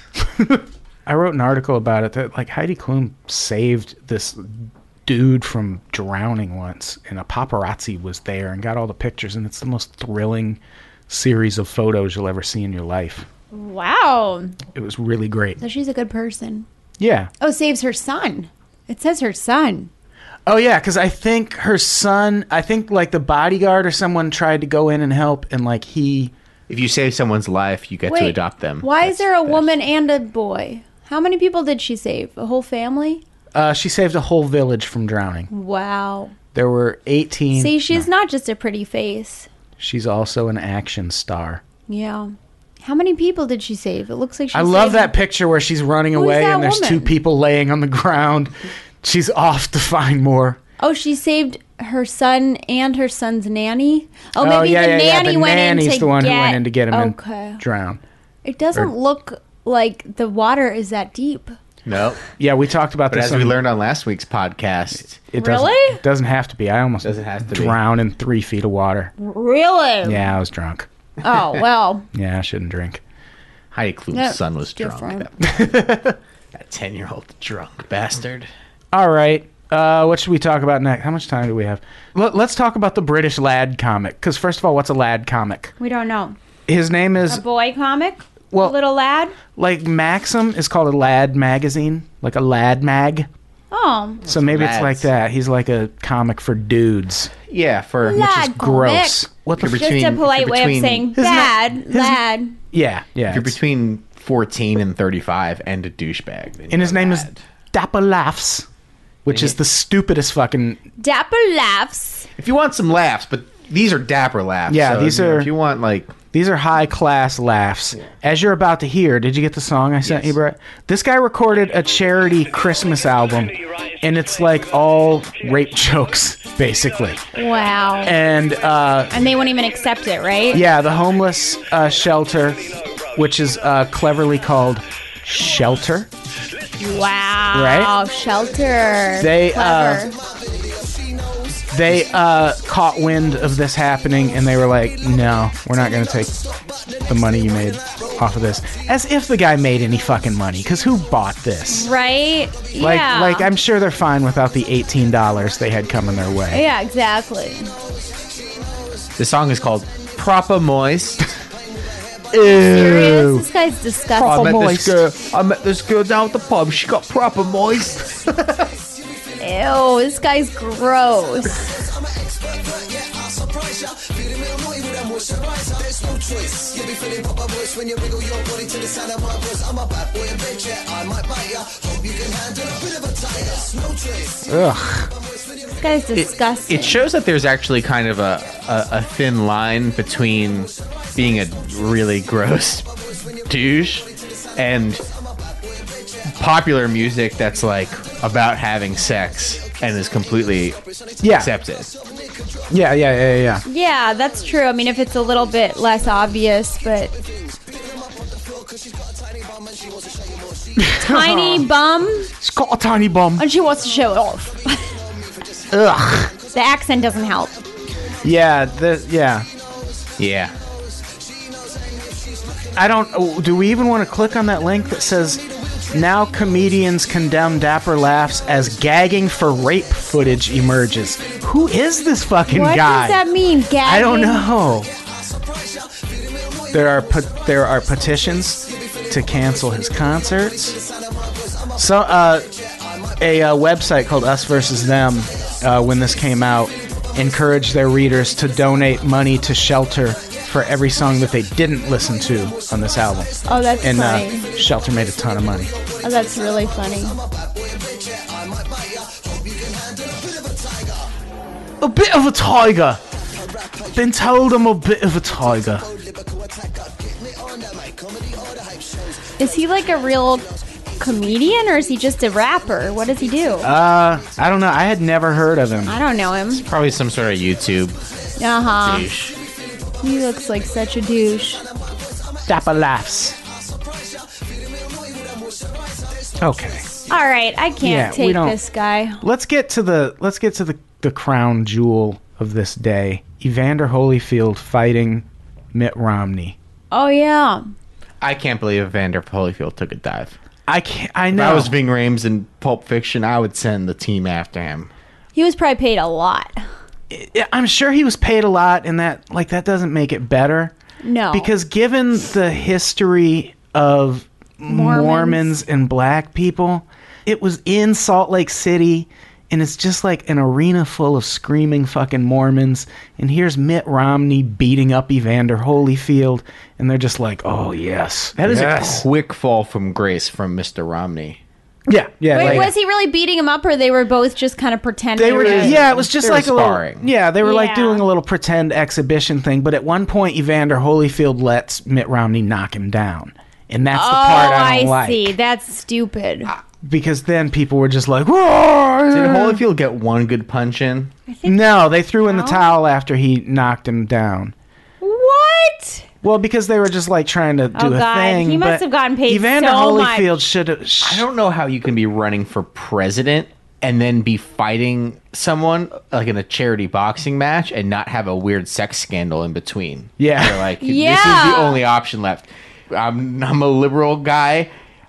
Speaker 1: I wrote an article about it that like Heidi Klum saved this dude from drowning once, and a paparazzi was there and got all the pictures, and it's the most thrilling series of photos you'll ever see in your life.
Speaker 3: Wow.
Speaker 1: It was really great.
Speaker 3: So she's a good person.
Speaker 1: Yeah.
Speaker 3: Oh, saves her son. It says her son.
Speaker 1: Oh yeah, because I think her son, like the bodyguard or someone tried to go in and help, and like he.
Speaker 2: If you save someone's life, you get to adopt them.
Speaker 3: Why is there a
Speaker 2: That's-
Speaker 3: woman and a boy? How many people did she save? A whole family?
Speaker 1: She saved a whole village from drowning.
Speaker 3: Wow.
Speaker 1: There were 18.
Speaker 3: See, she's not just a pretty face.
Speaker 1: She's also an action star.
Speaker 3: Yeah. How many people did she save? It looks like she
Speaker 1: I love
Speaker 3: saved-
Speaker 1: that picture where she's running
Speaker 3: Who's
Speaker 1: away
Speaker 3: that
Speaker 1: and there's
Speaker 3: woman?
Speaker 1: two people laying on the ground. She's off to find more.
Speaker 3: Oh, she saved her son and her son's nanny? Oh, maybe
Speaker 1: yeah,
Speaker 3: the
Speaker 1: yeah,
Speaker 3: nanny
Speaker 1: The
Speaker 3: went
Speaker 1: nanny's
Speaker 3: in to
Speaker 1: the one
Speaker 3: get...
Speaker 1: who went in to get him
Speaker 3: Okay.
Speaker 1: and drown.
Speaker 3: It doesn't look like the water is that deep.
Speaker 2: No.
Speaker 1: Yeah, we talked about
Speaker 2: But
Speaker 1: this.
Speaker 2: as we learned on last week's podcast,
Speaker 1: it
Speaker 3: Really?
Speaker 1: doesn't have to be. I almost
Speaker 2: Doesn't have to be.
Speaker 1: drowned in 3 feet of water.
Speaker 3: Really?
Speaker 1: Yeah, I was drunk.
Speaker 3: Oh, well.
Speaker 1: Yeah, I shouldn't drink.
Speaker 2: Heidi Klum's
Speaker 3: That's
Speaker 2: son was
Speaker 3: different.
Speaker 2: drunk. That 10-year-old drunk bastard.
Speaker 1: All right. What should we talk about next? How much time do we have? Let's talk about the British lad comic. Because first of all, what's a lad comic?
Speaker 3: We don't know.
Speaker 1: His name is,
Speaker 3: A boy comic?
Speaker 1: Well-
Speaker 3: A little lad?
Speaker 1: like, Maxim is called a lad magazine. Like a lad mag.
Speaker 3: Oh.
Speaker 1: So maybe it's
Speaker 2: lads.
Speaker 1: like that. He's like a comic for dudes.
Speaker 2: Yeah, for
Speaker 3: Lad
Speaker 1: Gross.
Speaker 3: comic.
Speaker 1: What the
Speaker 2: You're
Speaker 1: f-
Speaker 3: Just a
Speaker 2: Between-
Speaker 3: polite way of
Speaker 2: between-
Speaker 3: saying
Speaker 1: His na-
Speaker 3: bad,
Speaker 1: his-
Speaker 3: lad.
Speaker 1: Yeah, yeah.
Speaker 2: if you're
Speaker 1: it's-
Speaker 2: between 14 and 35 and a douchebag. then
Speaker 1: And his
Speaker 2: you're
Speaker 1: name is
Speaker 2: lad.
Speaker 1: Dapper Laughs, which is the stupidest fucking...
Speaker 3: Dapper laughs.
Speaker 2: If you want some laughs, but these are dapper laughs.
Speaker 1: Yeah,
Speaker 2: so,
Speaker 1: these
Speaker 2: you know,
Speaker 1: are-
Speaker 2: If you want like,
Speaker 1: These are high-class laughs. As you're about to hear, did you get the song I sent
Speaker 2: Yes.
Speaker 1: you, Brett? This guy recorded a charity Christmas album, and it's like all rape jokes, basically.
Speaker 3: Wow.
Speaker 1: And,
Speaker 3: And they won't even accept it, right?
Speaker 1: yeah, the homeless shelter which is cleverly called Shelter.
Speaker 3: Wow.
Speaker 1: Right?
Speaker 3: Shelter.
Speaker 1: They
Speaker 3: Clever.
Speaker 1: they caught wind of this happening, and they were like, no, we're not going to take the money you made off of this. As if the guy made any fucking money, because who bought this?
Speaker 3: Right? Yeah.
Speaker 1: Like I'm sure they're fine without the $18 they had coming their way.
Speaker 3: Yeah, exactly.
Speaker 2: The song is called Proper Moist.
Speaker 3: Serious? This guy's disgusting.
Speaker 2: I met this girl down at the pub. She got proper moist.
Speaker 3: Ew, this guy's gross.
Speaker 1: Ugh.
Speaker 3: This guy's disgusting.
Speaker 2: It shows that there's actually kind of a thin line between being a really gross douche and popular music that's like about having sex and is completely accepted.
Speaker 1: Yeah.
Speaker 3: Yeah, that's true. I mean, if it's a little bit less obvious, but... Tiny bum,
Speaker 1: She's got a tiny bum.
Speaker 3: and she wants to show it off.
Speaker 1: Ugh.
Speaker 3: The accent doesn't help.
Speaker 1: Yeah,
Speaker 2: Yeah.
Speaker 1: I don't... Do we even want to click on that link that says, now comedians condemn Dapper Laughs as gagging for rape footage emerges? Who is this fucking
Speaker 3: What
Speaker 1: guy?
Speaker 3: does that mean, gagging?
Speaker 1: I don't know. There are petitions to cancel his concerts. So, a website called Us Versus Them, when this came out, encouraged their readers to donate money to Shelter for every song that they didn't listen to on this album.
Speaker 3: Oh, that's
Speaker 1: And
Speaker 3: funny.
Speaker 1: Shelter made a ton of money.
Speaker 3: Oh, that's really funny.
Speaker 1: A bit of a tiger. Been told I'm a bit of a tiger.
Speaker 3: Is he like a real comedian, or is he just a rapper? What does he do?
Speaker 1: I don't know. I had never heard of him.
Speaker 3: I don't know him.
Speaker 2: Probably some sort of YouTube
Speaker 3: Uh-huh.
Speaker 2: douche.
Speaker 3: He looks like such a douche.
Speaker 1: Dapper Laughs. Okay.
Speaker 3: All right, I
Speaker 1: Yeah,
Speaker 3: can't
Speaker 1: we
Speaker 3: take
Speaker 1: don't-
Speaker 3: this guy.
Speaker 1: Let's get to the crown jewel of this day. Evander Holyfield fighting Mitt Romney.
Speaker 3: Oh yeah.
Speaker 2: I can't believe Evander Holyfield took a dive.
Speaker 1: I
Speaker 2: If
Speaker 1: know.
Speaker 2: I was Ving Rhames in Pulp Fiction, I would send the team after him.
Speaker 3: He was probably paid a lot.
Speaker 1: I'm sure he was paid a lot, and that doesn't make it better.
Speaker 3: No.
Speaker 1: Because given the history of Mormons and black people, it was in Salt Lake City, and it's just like an arena full of screaming fucking Mormons, and here's Mitt Romney beating up Evander Holyfield, and they're just like, oh yes.
Speaker 2: That is
Speaker 1: yes.
Speaker 2: a quick fall from grace from Mr. Romney.
Speaker 1: Yeah.
Speaker 3: Wait,
Speaker 1: like-
Speaker 3: was he really beating him up, or they were both just kind of pretending?
Speaker 1: They were, it was just
Speaker 2: They were
Speaker 1: like a
Speaker 2: sparring.
Speaker 1: little, yeah, they were like
Speaker 3: Yeah.
Speaker 1: doing a little pretend exhibition thing. But at one point, Evander Holyfield lets Mitt Romney knock him down, and that's the part I don't like.
Speaker 3: see. That's stupid.
Speaker 1: Because then people were just like, "Whoa!"
Speaker 2: Did Holyfield get one good punch in?
Speaker 1: No, they threw in the
Speaker 3: No?
Speaker 1: towel after he knocked him down.
Speaker 3: What?
Speaker 1: Well, because they were just like trying to do
Speaker 3: Oh,
Speaker 1: a
Speaker 3: God.
Speaker 1: thing.
Speaker 3: He must
Speaker 1: but
Speaker 3: have gotten paid
Speaker 1: Evander
Speaker 3: so much.
Speaker 1: Holyfield should have.
Speaker 2: I don't know how you can be running for president and then be fighting someone like in a charity boxing match and not have a weird sex scandal in between.
Speaker 1: Yeah.
Speaker 2: You're like, this is
Speaker 3: Yeah.
Speaker 2: the only option left. I'm a liberal guy.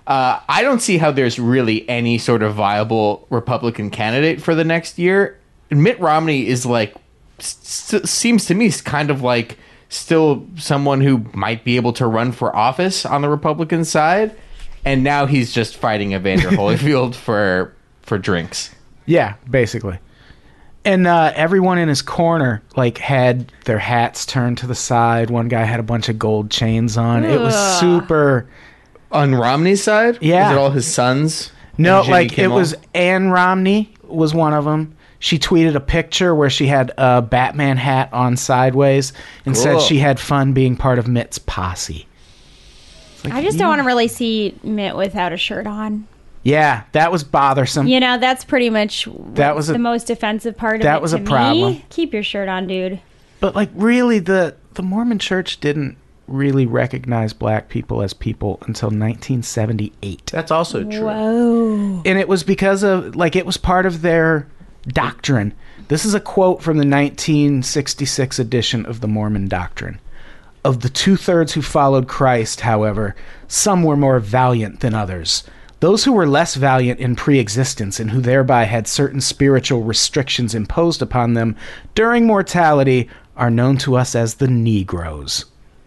Speaker 2: I don't see how there's really any sort of viable Republican candidate for the next year. Mitt Romney is like, seems to me kind of like still someone who might be able to run for office on the Republican side. And now he's just fighting Evander Holyfield for drinks.
Speaker 1: Yeah, basically. And everyone in his corner like had their hats turned to the side. One guy had a bunch of gold chains on. It was
Speaker 3: Ugh.
Speaker 1: super.
Speaker 2: On Romney's side?
Speaker 1: Yeah.
Speaker 2: Was it all his sons?
Speaker 1: No,
Speaker 2: And Jimmy
Speaker 1: like
Speaker 2: Kimmel?
Speaker 1: it was Ann Romney was one of them. She tweeted a picture where she had a Batman hat on sideways and said
Speaker 2: Cool.
Speaker 1: she had fun being part of Mitt's posse. Like,
Speaker 3: I just don't want to really see Mitt without a shirt on.
Speaker 1: Yeah, that was bothersome.
Speaker 3: You know, that's pretty much
Speaker 1: That was
Speaker 3: the
Speaker 1: a-
Speaker 3: most offensive part of
Speaker 1: that
Speaker 3: it
Speaker 1: was
Speaker 3: to
Speaker 1: a problem.
Speaker 3: me. Keep your shirt on, dude.
Speaker 1: But like really the Mormon church didn't really recognize black people as people until 1978.
Speaker 2: That's also true.
Speaker 3: Whoa.
Speaker 1: And it was because of, like, it was part of their doctrine. This is a quote from the 1966 edition of the Mormon Doctrine. Of the 2/3 who followed Christ, however, some were more valiant than others. Those who were less valiant in pre-existence and who thereby had certain spiritual restrictions imposed upon them during mortality are known to us as the Negroes.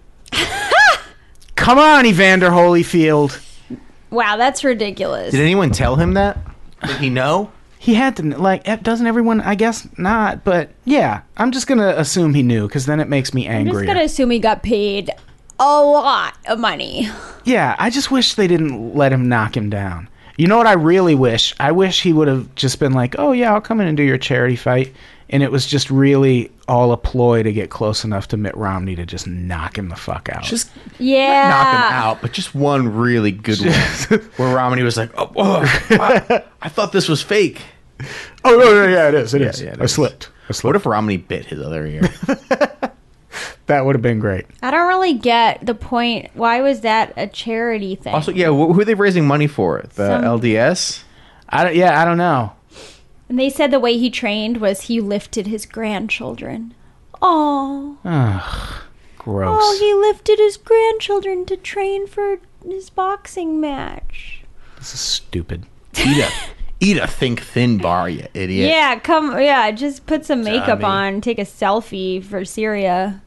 Speaker 1: Come on, Evander Holyfield.
Speaker 3: Wow, that's ridiculous.
Speaker 2: Did anyone tell him that? Did he know?
Speaker 1: He had to, like, doesn't everyone? I guess not, but yeah, I'm just going to assume he knew, because then it makes me
Speaker 3: I'm
Speaker 1: angrier.
Speaker 3: just going to assume he got paid a lot of money.
Speaker 1: Yeah, I just wish they didn't let him knock him down. You know what I really wish? I wish he would have just been like, oh yeah, I'll come in and do your charity fight. And it was just really all a ploy to get close enough to Mitt Romney to just knock him the fuck out.
Speaker 2: Just
Speaker 3: Yeah.
Speaker 2: knock him out, but just one really good one. Where Romney was like, I thought this was fake.
Speaker 1: Oh, no, yeah, it is. It is.
Speaker 2: yeah, it
Speaker 1: I
Speaker 2: is.
Speaker 1: slipped.
Speaker 2: What if Romney bit his other ear?
Speaker 1: That would have been great.
Speaker 3: I don't really get the point. Why was that a charity thing?
Speaker 2: Also, yeah, who are they raising money for? The
Speaker 3: Some-
Speaker 2: LDS?
Speaker 1: I don't know.
Speaker 3: And they said the way he trained was he lifted his grandchildren. Oh.
Speaker 1: Gross.
Speaker 3: Oh, he lifted his grandchildren to train for his boxing match.
Speaker 1: This is stupid.
Speaker 2: Eat a Think Thin bar, you idiot.
Speaker 3: Yeah, just put some makeup
Speaker 2: Dummy.
Speaker 3: on, take a selfie for Syria.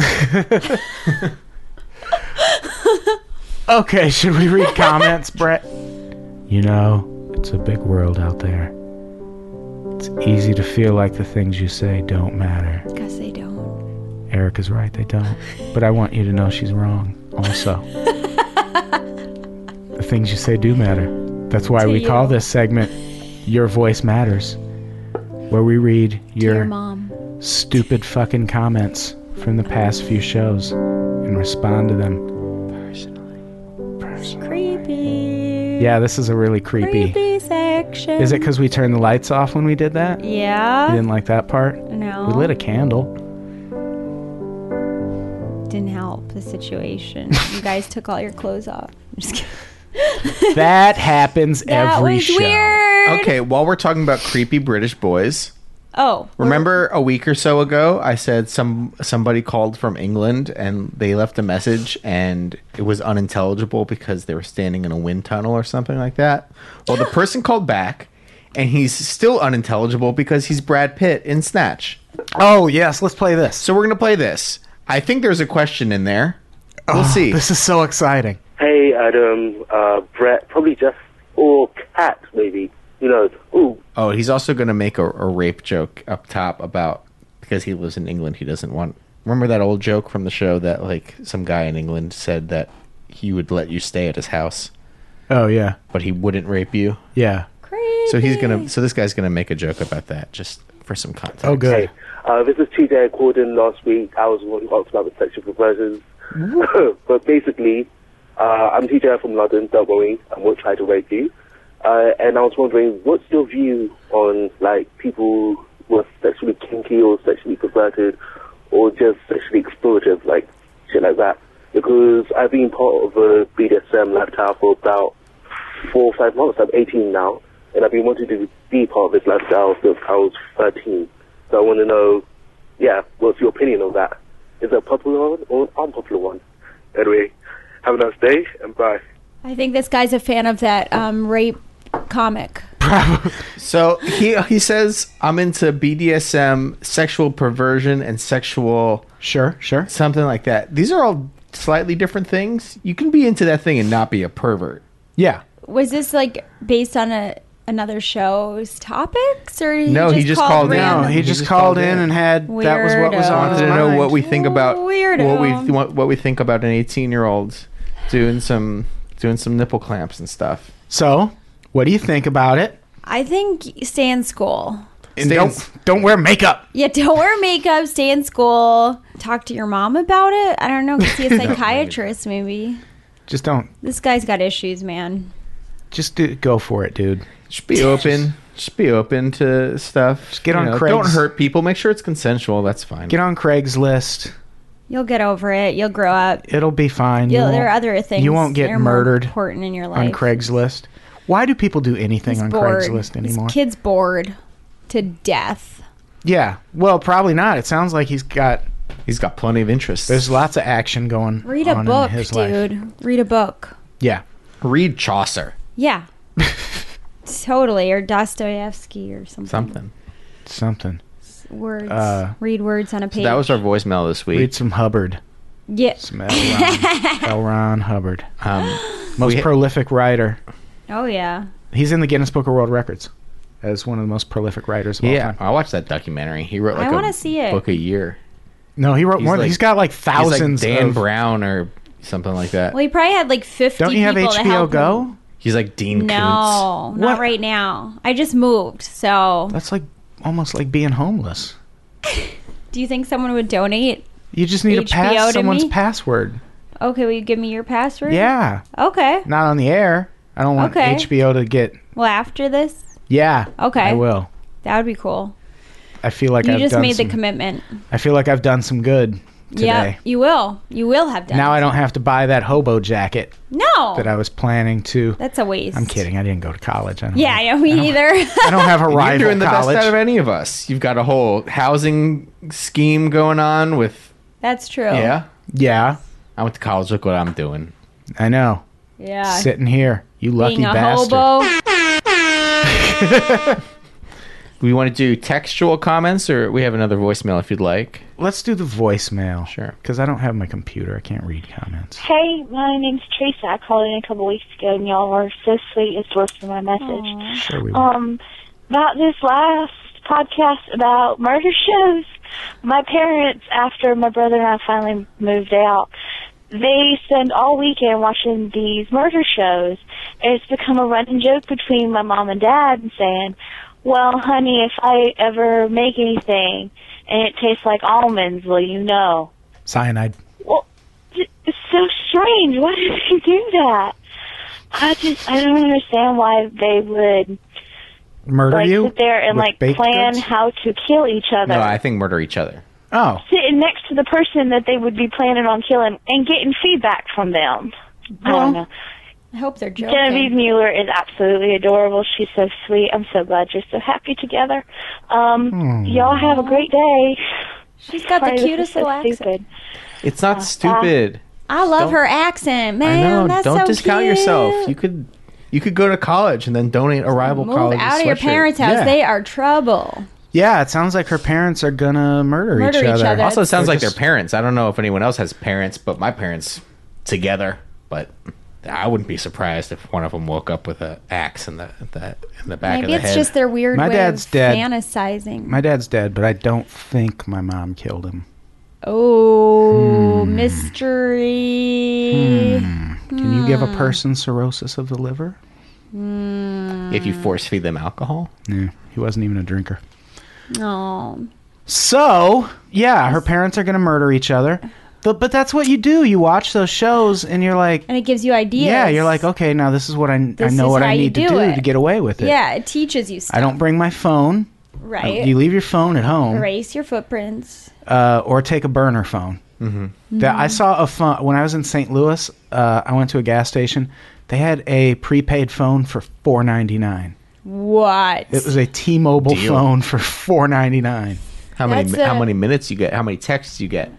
Speaker 1: Okay, should we read comments, Brett? You know, it's a big world out there. It's easy to feel like the things you say don't matter.
Speaker 3: Because they don't.
Speaker 1: Erica's right, they don't. But I want you to know she's wrong, also. The things you say do matter. That's why
Speaker 3: To
Speaker 1: we call
Speaker 3: you.
Speaker 1: this segment Your Voice Matters, where we read
Speaker 3: Your
Speaker 1: your
Speaker 3: mom.
Speaker 1: stupid fucking comments from the past few shows and respond to them personally.
Speaker 3: Creepy.
Speaker 1: Yeah, this is a really creepy.
Speaker 3: section.
Speaker 1: Is it because we turned the lights off when we did that? You
Speaker 3: Yeah.
Speaker 1: didn't like that part?
Speaker 3: No.
Speaker 1: We lit a candle.
Speaker 3: Didn't help the situation. You guys took all your clothes off. I'm just kidding.
Speaker 1: That happens
Speaker 3: That
Speaker 1: every
Speaker 3: was
Speaker 1: show.
Speaker 3: weird.
Speaker 2: Okay, while we're talking about creepy British boys,
Speaker 3: Oh.
Speaker 2: remember a week or so ago I said somebody called from England and they left a message and it was unintelligible because they were standing in a wind tunnel or something like that? Well, the person called back and he's still unintelligible because he's Brad Pitt in Snatch.
Speaker 1: Oh, yes, let's play this.
Speaker 2: So we're going to play this. I think there's a question in there. We'll see.
Speaker 1: This is so exciting.
Speaker 4: Hey, Adam, Brett, probably just, or Cat, maybe. Who knows? Ooh,
Speaker 2: Oh, he's also going to make a rape joke up top about because he lives in England. He doesn't want. Remember that old joke from the show that like some guy in England said that he would let you stay at his house,
Speaker 1: Oh, yeah.
Speaker 2: but he wouldn't rape you.
Speaker 1: Yeah.
Speaker 3: Creepy.
Speaker 2: So he's gonna. So this guy's gonna make a joke about that just for some context.
Speaker 1: Oh, good.
Speaker 4: hey, this is TJ. I called in last week. I was the one who asked about the sexual perversions. But basically, I'm TJ from London, don't worry, I won't try to rape you. And I was wondering, what's your view on, like, people who are sexually kinky or sexually perverted or just sexually explorative, like, shit like that? Because I've been part of a BDSM lifestyle for about 4 or 5 months. I'm 18 now, and I've been wanting to be part of this lifestyle since I was 13. So I want to know, yeah, what's your opinion on that? Is it a popular one or an unpopular one? Anyway, have a nice day, and bye.
Speaker 3: I think this guy's a fan of that rape comic.
Speaker 2: So he says I'm into BDSM, sexual perversion, and sexual
Speaker 1: Sure.
Speaker 2: something like that. These are all slightly different things. You can be into that thing and not be a pervert.
Speaker 1: Yeah.
Speaker 3: Was this like based on another show's topics, or
Speaker 2: No, he just called in.
Speaker 1: No,
Speaker 3: random?
Speaker 1: he just called in and had that was what was
Speaker 3: Weirdo.
Speaker 1: on
Speaker 2: Wanted
Speaker 1: his
Speaker 2: to know
Speaker 1: mind.
Speaker 2: what we think about
Speaker 3: Weirdo.
Speaker 2: what we think about an 18-year-old doing some nipple clamps and stuff.
Speaker 1: So, what do you think about it?
Speaker 3: I think stay in school.
Speaker 1: And
Speaker 2: Stay in-
Speaker 1: don't wear makeup.
Speaker 3: Yeah, don't wear makeup. Stay in school. Talk to your mom about it. I don't know. Go see a psychiatrist, maybe.
Speaker 1: Just don't.
Speaker 3: This guy's got issues, man.
Speaker 1: Just go for it, dude.
Speaker 2: Just be open. Just be open to stuff. Just
Speaker 1: get on
Speaker 2: Don't
Speaker 1: Craig's-
Speaker 2: hurt people. Make sure it's consensual. That's fine.
Speaker 1: Get on Craigslist.
Speaker 3: You'll get over it. You'll grow up.
Speaker 1: It'll be fine.
Speaker 3: There are other things.
Speaker 1: You won't get
Speaker 3: that are more
Speaker 1: murdered
Speaker 3: important in your
Speaker 1: on
Speaker 3: life.
Speaker 1: Craigslist. Why do people do anything
Speaker 3: He's
Speaker 1: on
Speaker 3: bored.
Speaker 1: Craigslist anymore?
Speaker 3: This kid's bored to death.
Speaker 1: Yeah. Well, probably not. It sounds like he's got
Speaker 2: plenty of interest.
Speaker 1: there's lots of action going
Speaker 3: Read a
Speaker 1: on
Speaker 3: book,
Speaker 1: in his
Speaker 3: dude.
Speaker 1: life.
Speaker 3: Read a book.
Speaker 1: Yeah.
Speaker 2: Read Chaucer.
Speaker 3: Yeah. Totally. Or Dostoevsky or something.
Speaker 1: Something.
Speaker 3: Words.
Speaker 1: Read
Speaker 3: words on a page.
Speaker 2: That was our voicemail this week.
Speaker 1: Read some Hubbard.
Speaker 3: Yeah.
Speaker 1: Some L. Ron Hubbard. Most
Speaker 2: we-
Speaker 1: prolific writer.
Speaker 3: Oh, yeah.
Speaker 1: He's in the Guinness Book of World Records as one of the most prolific writers of all
Speaker 2: Yeah,
Speaker 1: time.
Speaker 2: I watched that documentary. He wrote like
Speaker 3: I wanna
Speaker 2: a
Speaker 3: see it.
Speaker 2: book a year.
Speaker 1: No, he wrote more.
Speaker 2: like-
Speaker 1: He's got like
Speaker 2: He's
Speaker 1: thousands
Speaker 2: like Dan
Speaker 1: of...
Speaker 2: Brown or something like that.
Speaker 3: Well, he probably had like 50
Speaker 1: Don't you have
Speaker 3: people to
Speaker 1: HBO
Speaker 3: help
Speaker 1: Go?
Speaker 3: him.
Speaker 2: He's like Dean Koontz.
Speaker 3: No,
Speaker 1: What?
Speaker 3: not right now. I just moved, so...
Speaker 1: That's like almost like being homeless.
Speaker 3: Do you think someone would donate?
Speaker 1: You just need to
Speaker 3: HBO
Speaker 1: pass
Speaker 3: to
Speaker 1: someone's
Speaker 3: me?
Speaker 1: password.
Speaker 3: Okay, will you give me your password?
Speaker 1: Yeah.
Speaker 3: Okay.
Speaker 1: Not on the air. I don't want
Speaker 3: Okay.
Speaker 1: HBO to get...
Speaker 3: Well, after this,
Speaker 1: Yeah.
Speaker 3: Okay.
Speaker 1: I will.
Speaker 3: that would be cool.
Speaker 1: I feel like
Speaker 3: You
Speaker 1: I've
Speaker 3: just
Speaker 1: done
Speaker 3: made
Speaker 1: some,
Speaker 3: the commitment.
Speaker 1: I feel like I've done some good today.
Speaker 3: Yeah, you will. You will have done.
Speaker 1: Now I don't have to buy that hobo jacket
Speaker 3: No,
Speaker 1: that I was planning to.
Speaker 3: that's a waste.
Speaker 1: I'm kidding. I didn't go to college. I don't
Speaker 3: Yeah,
Speaker 1: have-
Speaker 3: me either.
Speaker 1: I don't have a
Speaker 2: You're
Speaker 1: rival
Speaker 2: doing the
Speaker 1: college.
Speaker 2: best out of any of us. You've got a whole housing scheme going on with.
Speaker 3: That's true.
Speaker 2: Yeah,
Speaker 1: Yeah,
Speaker 2: I went to college. Look what I'm doing.
Speaker 1: I know.
Speaker 3: Yeah.
Speaker 1: Sitting here, you lucky
Speaker 3: Being a
Speaker 1: bastard.
Speaker 3: hobo.
Speaker 2: We want to do textual comments, or we have another voicemail if you'd like.
Speaker 1: Let's do the voicemail.
Speaker 2: Sure.
Speaker 1: Because I don't have my computer. I can't read comments.
Speaker 5: Hey, my name's Teresa. I called in a couple weeks ago, and y'all were so sweet as to listen to my message.
Speaker 1: Sure we will.
Speaker 5: About this last podcast about murder shows, my parents, after my brother and I finally moved out, they spend all weekend watching these murder shows, and it's become a running joke between my mom and dad and saying, well, honey, if I ever make anything and it tastes like almonds, will you know?
Speaker 1: Cyanide.
Speaker 5: Well, it's so strange. Why did they do that? I don't understand why they would
Speaker 1: Murder you?
Speaker 5: sit there and
Speaker 1: with baked
Speaker 5: plan
Speaker 1: goods?
Speaker 5: how to kill each other.
Speaker 2: No, I think murder each other.
Speaker 1: Oh.
Speaker 5: Sitting next to the person that they would be planning on killing and getting feedback from them. I don't know.
Speaker 3: I hope they're joking.
Speaker 5: Genevieve Mueller is absolutely adorable. She's so sweet. I'm so glad you're so happy together. Y'all have a great day.
Speaker 3: She's got the
Speaker 5: Sorry, this is
Speaker 3: cutest
Speaker 5: so
Speaker 3: little accent.
Speaker 5: stupid.
Speaker 2: It's not stupid.
Speaker 3: I love
Speaker 2: Don't-
Speaker 3: her accent,
Speaker 2: I
Speaker 3: man.
Speaker 2: know.
Speaker 3: That's
Speaker 2: Don't
Speaker 3: so
Speaker 2: discount
Speaker 3: cute.
Speaker 2: yourself. You could go to college and then donate a rival
Speaker 3: Move
Speaker 2: college
Speaker 3: out of your
Speaker 2: sweatshirt.
Speaker 3: parents' house.
Speaker 1: Yeah.
Speaker 3: They are trouble.
Speaker 1: Yeah, it sounds like her parents are gonna murder each other.
Speaker 2: Also, it sounds
Speaker 1: They're
Speaker 2: like
Speaker 1: just-
Speaker 2: their parents. I don't know if anyone else has parents, but my parents together. But I wouldn't be surprised if one of them woke up with an axe in the back
Speaker 3: Maybe
Speaker 2: of the
Speaker 3: it's
Speaker 2: head.
Speaker 3: just their weird
Speaker 1: My
Speaker 3: way
Speaker 1: dad's
Speaker 3: of
Speaker 1: dead.
Speaker 3: fantasizing.
Speaker 1: My dad's dead, but I don't think my mom killed him.
Speaker 3: Oh, mystery.
Speaker 1: Can you give a person cirrhosis of the liver?
Speaker 2: If you force feed them alcohol.
Speaker 1: No, he wasn't even a drinker.
Speaker 3: Oh,
Speaker 1: So, yeah, her parents are going to murder each other. But that's what you do. You watch those shows and you're like,
Speaker 3: and it gives you ideas.
Speaker 1: yeah, you're like, okay, now this is what I
Speaker 3: This
Speaker 1: know
Speaker 3: is
Speaker 1: what
Speaker 3: how
Speaker 1: I
Speaker 3: you
Speaker 1: need to
Speaker 3: do
Speaker 1: do
Speaker 3: it.
Speaker 1: to get away with it.
Speaker 3: Yeah, it teaches you stuff.
Speaker 1: I don't bring my phone.
Speaker 3: Right.
Speaker 1: You leave your phone at home.
Speaker 3: Erase your footprints.
Speaker 1: Or take a burner phone. That I saw a phone when I was in St. Louis. I went to a gas station. They had a prepaid phone for $4.99.
Speaker 3: What?
Speaker 1: It was a T-Mobile
Speaker 2: Deal.
Speaker 1: phone for $4.99.
Speaker 2: How many
Speaker 3: That's
Speaker 2: how many minutes you get? How many texts you get?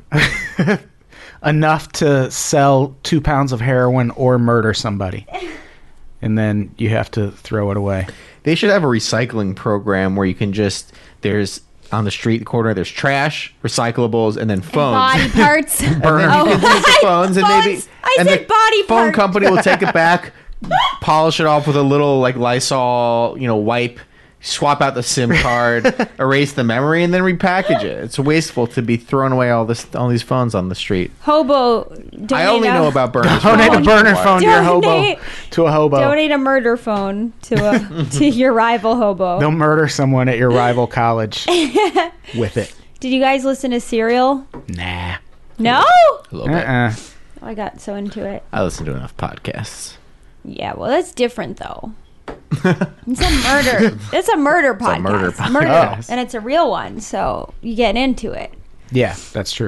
Speaker 1: Enough to sell 2 pounds of heroin or murder somebody, and then you have to throw it away.
Speaker 2: They should have a recycling program where you can just there's on the street corner there's trash, recyclables, and then phones.
Speaker 3: Body parts.
Speaker 2: Burner.
Speaker 3: Oh,
Speaker 2: You can take the phones and maybe
Speaker 3: phones. I
Speaker 2: and
Speaker 3: said
Speaker 2: the
Speaker 3: body
Speaker 2: phone
Speaker 3: parts.
Speaker 2: company will take it back, polish it off with a little like Lysol, wipe, swap out the SIM card, erase the memory, and then repackage it. It's wasteful to be throwing away all these phones on the street.
Speaker 3: Hobo.
Speaker 2: I only know about burners.
Speaker 1: Donate a burner phone to your hobo.
Speaker 3: Donate-
Speaker 1: To a hobo.
Speaker 3: Donate a murder phone to your rival hobo.
Speaker 1: They'll murder someone at your rival college with it.
Speaker 3: Did you guys listen to Serial?
Speaker 1: Nah.
Speaker 3: No.
Speaker 2: A little bit.
Speaker 3: I got so into it.
Speaker 2: I listen to enough podcasts.
Speaker 3: Yeah, well, that's different though. It's a murder. It's a murder podcast.
Speaker 2: murder podcast.
Speaker 3: Murder, and it's a real one. So you get into it.
Speaker 1: Yeah, that's true.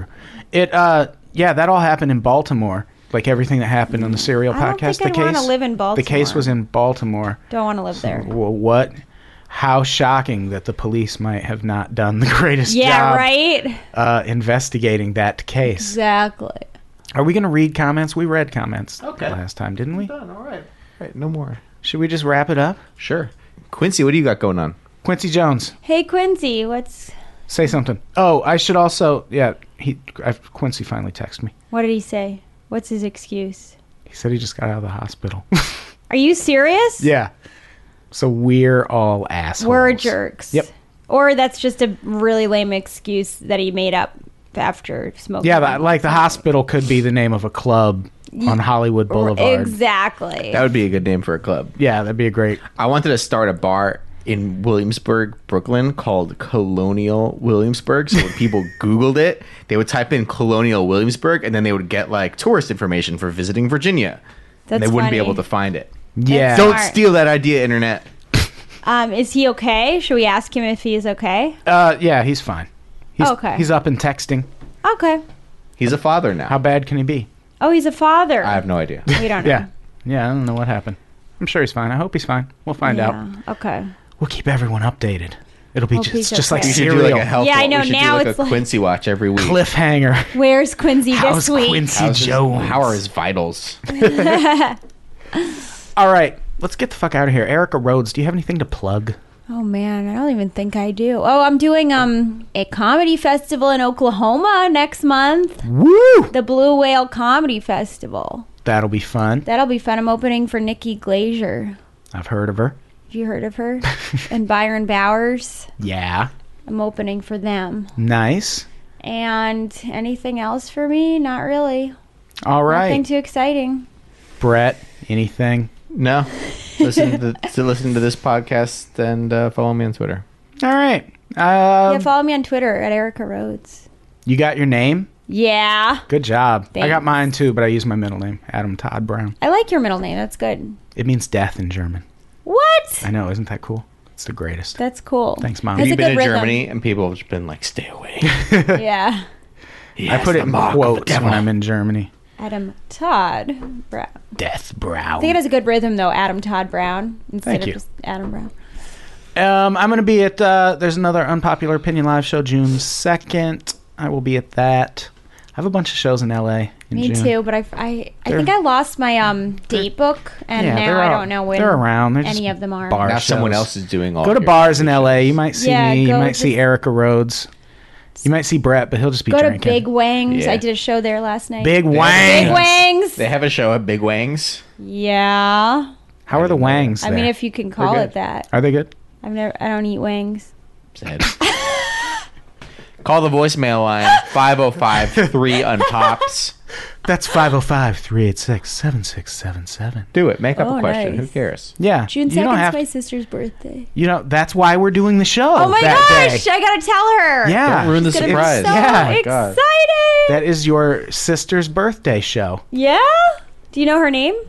Speaker 1: Yeah, that all happened in Baltimore. Like everything that happened on the Serial
Speaker 3: I don't
Speaker 1: podcast.
Speaker 3: think I'd wanna live in
Speaker 1: The case
Speaker 3: Baltimore.
Speaker 1: was in Baltimore.
Speaker 3: Don't want to live there.
Speaker 1: Well, what? How shocking that the police might have not done the greatest
Speaker 3: Yeah,
Speaker 1: job
Speaker 3: right?
Speaker 1: investigating that case.
Speaker 3: Exactly.
Speaker 1: Are we going to read comments? We read comments
Speaker 2: Okay.
Speaker 1: last time, didn't we?
Speaker 2: Done. All right. No more.
Speaker 1: Should we just wrap it up?
Speaker 2: Sure. Quincy, what do you got going on?
Speaker 1: Quincy Jones,
Speaker 3: Hey, Quincy,
Speaker 1: say something. Oh, I should also, Quincy finally texted me.
Speaker 3: what did he say? What's his excuse?
Speaker 1: He said he just got out of the hospital.
Speaker 3: Are you serious?
Speaker 1: Yeah. So we're all assholes.
Speaker 3: We're jerks.
Speaker 1: Yep.
Speaker 3: Or that's just a really lame excuse that he made up after smoking.
Speaker 1: Yeah, but like the hospital could be the name of a club on Hollywood Boulevard.
Speaker 3: Exactly.
Speaker 2: That would be a good name for a club.
Speaker 1: Yeah, that'd be a great.
Speaker 2: I wanted to start a bar in Williamsburg, Brooklyn called Colonial Williamsburg. So when people Googled it, they would type in Colonial Williamsburg and then they would get like tourist information for visiting Virginia.
Speaker 3: That's
Speaker 2: And they wouldn't be
Speaker 3: funny.
Speaker 2: able to find it.
Speaker 1: Yeah.
Speaker 3: So-
Speaker 2: Don't
Speaker 3: Smart.
Speaker 2: steal that idea, internet.
Speaker 3: Is he okay? Should we ask him if he is okay?
Speaker 1: Yeah, he's fine. He's,
Speaker 3: Okay.
Speaker 1: He's up and texting.
Speaker 3: Okay.
Speaker 2: He's a father now.
Speaker 1: How bad can he be?
Speaker 3: Oh, he's a father.
Speaker 2: I have no idea.
Speaker 3: We don't know.
Speaker 1: Yeah. Yeah, I don't know what happened. I'm sure he's fine. I hope he's fine. We'll find out.
Speaker 3: Yeah. Okay.
Speaker 1: We'll keep everyone updated. It'll be
Speaker 3: Hope
Speaker 1: just,
Speaker 3: he's
Speaker 1: like
Speaker 3: okay.
Speaker 2: We should
Speaker 1: Serial.
Speaker 2: do like a health.
Speaker 3: Yeah, I know,
Speaker 2: We should
Speaker 3: now
Speaker 2: do like
Speaker 3: it's
Speaker 2: a
Speaker 3: like-
Speaker 2: Quincy watch every week.
Speaker 1: Cliffhanger.
Speaker 3: Where's Quincy
Speaker 1: How's
Speaker 3: this week?
Speaker 1: Quincy
Speaker 2: How's his-
Speaker 1: Jones?
Speaker 2: How are his vitals?
Speaker 1: All right, let's get the fuck out of here. Erica Rhodes, do you have anything to plug?
Speaker 3: Oh man, I don't even think I do. Oh, I'm doing a comedy festival in Oklahoma next month.
Speaker 1: Woo!
Speaker 3: The Blue Whale Comedy Festival.
Speaker 1: That'll be fun.
Speaker 3: That'll be fun. I'm opening for Nikki Glazier.
Speaker 1: I've heard of her.
Speaker 3: Have you heard of her? And Byron Bowers.
Speaker 1: Yeah.
Speaker 3: I'm opening for them.
Speaker 1: Nice.
Speaker 3: And anything else for me? Not really.
Speaker 1: All right.
Speaker 3: Nothing too exciting.
Speaker 1: Brett, anything?
Speaker 2: No. Listen to this podcast and follow me on Twitter.
Speaker 1: All right.
Speaker 3: Yeah, follow me on Twitter at Erica Rhodes.
Speaker 1: You got your name?
Speaker 3: Yeah.
Speaker 1: Good job. I got
Speaker 3: Thanks.
Speaker 1: mine too, but I use my middle name, Adam Todd Brown.
Speaker 3: I like your middle name. That's good.
Speaker 1: It means death in German.
Speaker 3: What?
Speaker 1: I know, isn't that cool? It's the greatest.
Speaker 3: That's cool.
Speaker 1: Thanks, Mom.
Speaker 3: Has
Speaker 2: Have
Speaker 3: a
Speaker 2: you been
Speaker 3: good
Speaker 2: to
Speaker 3: rhythm.
Speaker 2: Germany and people have just been like, "Stay away."
Speaker 3: Yeah.
Speaker 1: I put it in quotes when I'm in Germany.
Speaker 3: Adam Todd Brown.
Speaker 1: Death
Speaker 3: I
Speaker 1: Brown.
Speaker 3: think it has a good rhythm though. Adam Todd Brown instead
Speaker 1: Thank
Speaker 3: of
Speaker 1: you.
Speaker 3: just Adam Brown.
Speaker 1: I'm going to be at, there's another Unpopular Opinion live show June 2nd. I will be at that. I have a bunch of shows in LA in
Speaker 3: Me
Speaker 1: June.
Speaker 3: too, but I think I lost my date book, and
Speaker 1: Yeah,
Speaker 3: now
Speaker 1: they're
Speaker 3: I
Speaker 1: all-
Speaker 3: don't know when
Speaker 1: they're around. They're
Speaker 3: any
Speaker 1: just
Speaker 3: of them are.
Speaker 1: bar
Speaker 2: Now someone
Speaker 1: shows.
Speaker 2: else is doing all.
Speaker 1: Go to
Speaker 2: your
Speaker 1: bars in
Speaker 2: shows.
Speaker 1: LA. You might see
Speaker 3: Yeah,
Speaker 1: me. You
Speaker 3: go
Speaker 1: might see
Speaker 3: just-
Speaker 1: Erica Rhodes. You might see Brett, but he'll just be
Speaker 3: Go
Speaker 1: drinking.
Speaker 3: to Big Wangs.
Speaker 2: Yeah.
Speaker 3: I did a show there last night.
Speaker 1: Big
Speaker 3: Big
Speaker 1: Wangs.
Speaker 3: Wangs.
Speaker 2: They have a show at Big Wangs.
Speaker 3: Yeah.
Speaker 1: How are the Wangs
Speaker 3: I mean,
Speaker 1: there?
Speaker 3: if you can call
Speaker 2: They're
Speaker 3: it
Speaker 2: good.
Speaker 3: that.
Speaker 1: Are they good?
Speaker 3: I don't eat wings.
Speaker 2: Said. Call the voicemail line 505-3-UNPOPS.
Speaker 1: That's 505-386-7677.
Speaker 2: Do it. Make up
Speaker 3: Oh,
Speaker 2: a question.
Speaker 3: nice.
Speaker 2: Who cares?
Speaker 1: Yeah.
Speaker 3: June
Speaker 1: you don't
Speaker 3: 2nd's
Speaker 1: have
Speaker 3: my sister's birthday.
Speaker 1: You know, that's why we're doing the show.
Speaker 3: Oh my
Speaker 1: that
Speaker 3: gosh!
Speaker 1: day.
Speaker 3: I gotta tell her.
Speaker 1: Yeah.
Speaker 2: Don't ruin the
Speaker 3: It's gonna
Speaker 2: surprise.
Speaker 3: be so
Speaker 1: Yeah.
Speaker 2: Oh my God.
Speaker 3: excited.
Speaker 1: That is your sister's birthday show.
Speaker 3: Yeah. Do you know her name?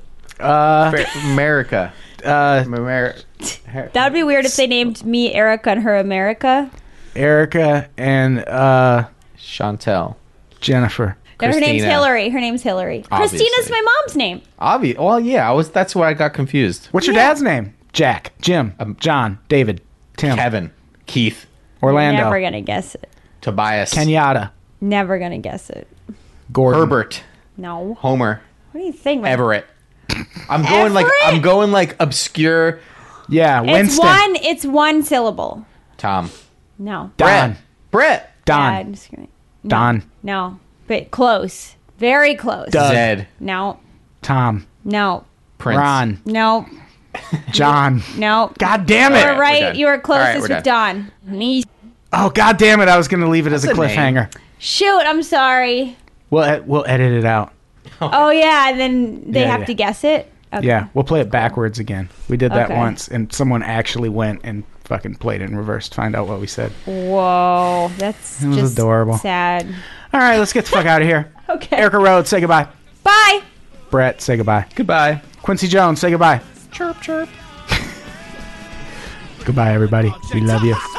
Speaker 2: America.
Speaker 1: Uh,
Speaker 3: That would be weird if they named me Erica and her America.
Speaker 1: Erica and
Speaker 2: Chantel.
Speaker 1: Jennifer.
Speaker 3: No, her name's
Speaker 2: Christina.
Speaker 3: Hillary. Her name's Hillary.
Speaker 2: Obviously.
Speaker 3: Christina's my mom's name.
Speaker 2: Well, yeah. That's where I got confused.
Speaker 1: What's your
Speaker 3: Yeah.
Speaker 1: dad's name? Jack, Jim, John, David, Tim,
Speaker 2: Kevin, Keith,
Speaker 1: Orlando,
Speaker 3: Never gonna guess it.
Speaker 2: Tobias,
Speaker 1: Kenyatta,
Speaker 3: Never gonna guess it.
Speaker 1: Gordon,
Speaker 2: Herbert,
Speaker 3: No.
Speaker 2: Homer,
Speaker 3: What do you think?
Speaker 2: Everett. I'm going like obscure.
Speaker 1: Yeah,
Speaker 3: It's
Speaker 1: Winston,
Speaker 3: It's one syllable.
Speaker 2: Tom.
Speaker 3: No.
Speaker 1: Don,
Speaker 2: Brett.
Speaker 3: Yeah,
Speaker 1: Don,
Speaker 3: I'm just gonna- no.
Speaker 1: Don,
Speaker 3: No. But close. Very close.
Speaker 1: Doug.
Speaker 2: Zed.
Speaker 3: No.
Speaker 1: Tom,
Speaker 3: No.
Speaker 2: Prince.
Speaker 1: Ron,
Speaker 3: No.
Speaker 1: John.
Speaker 3: No.
Speaker 1: God damn it!
Speaker 3: You were
Speaker 2: we're
Speaker 3: right.
Speaker 2: done.
Speaker 3: You were
Speaker 2: All right,
Speaker 3: closest
Speaker 2: we're
Speaker 3: with Don. Me.
Speaker 1: Oh, God damn it! I was going to leave it as a
Speaker 2: That's a name.
Speaker 1: cliffhanger.
Speaker 3: Shoot, I'm sorry.
Speaker 1: We'll edit it out.
Speaker 3: Oh yeah, and then they
Speaker 1: Yeah,
Speaker 3: have
Speaker 1: yeah.
Speaker 3: to guess it. Okay.
Speaker 1: Yeah, we'll play it backwards again. We did that
Speaker 3: Okay.
Speaker 1: once, and someone actually went and fucking played it in reverse to find out what we said.
Speaker 3: Whoa, that's
Speaker 1: It was
Speaker 3: just
Speaker 1: adorable.
Speaker 3: sad.
Speaker 1: All right, let's get the fuck out of here.
Speaker 3: Okay.
Speaker 1: Erica Rhodes, say goodbye.
Speaker 3: Bye.
Speaker 1: Brett, say goodbye.
Speaker 2: Goodbye.
Speaker 1: Quincy Jones, say goodbye.
Speaker 2: Chirp, chirp.
Speaker 1: Goodbye, everybody. We love you.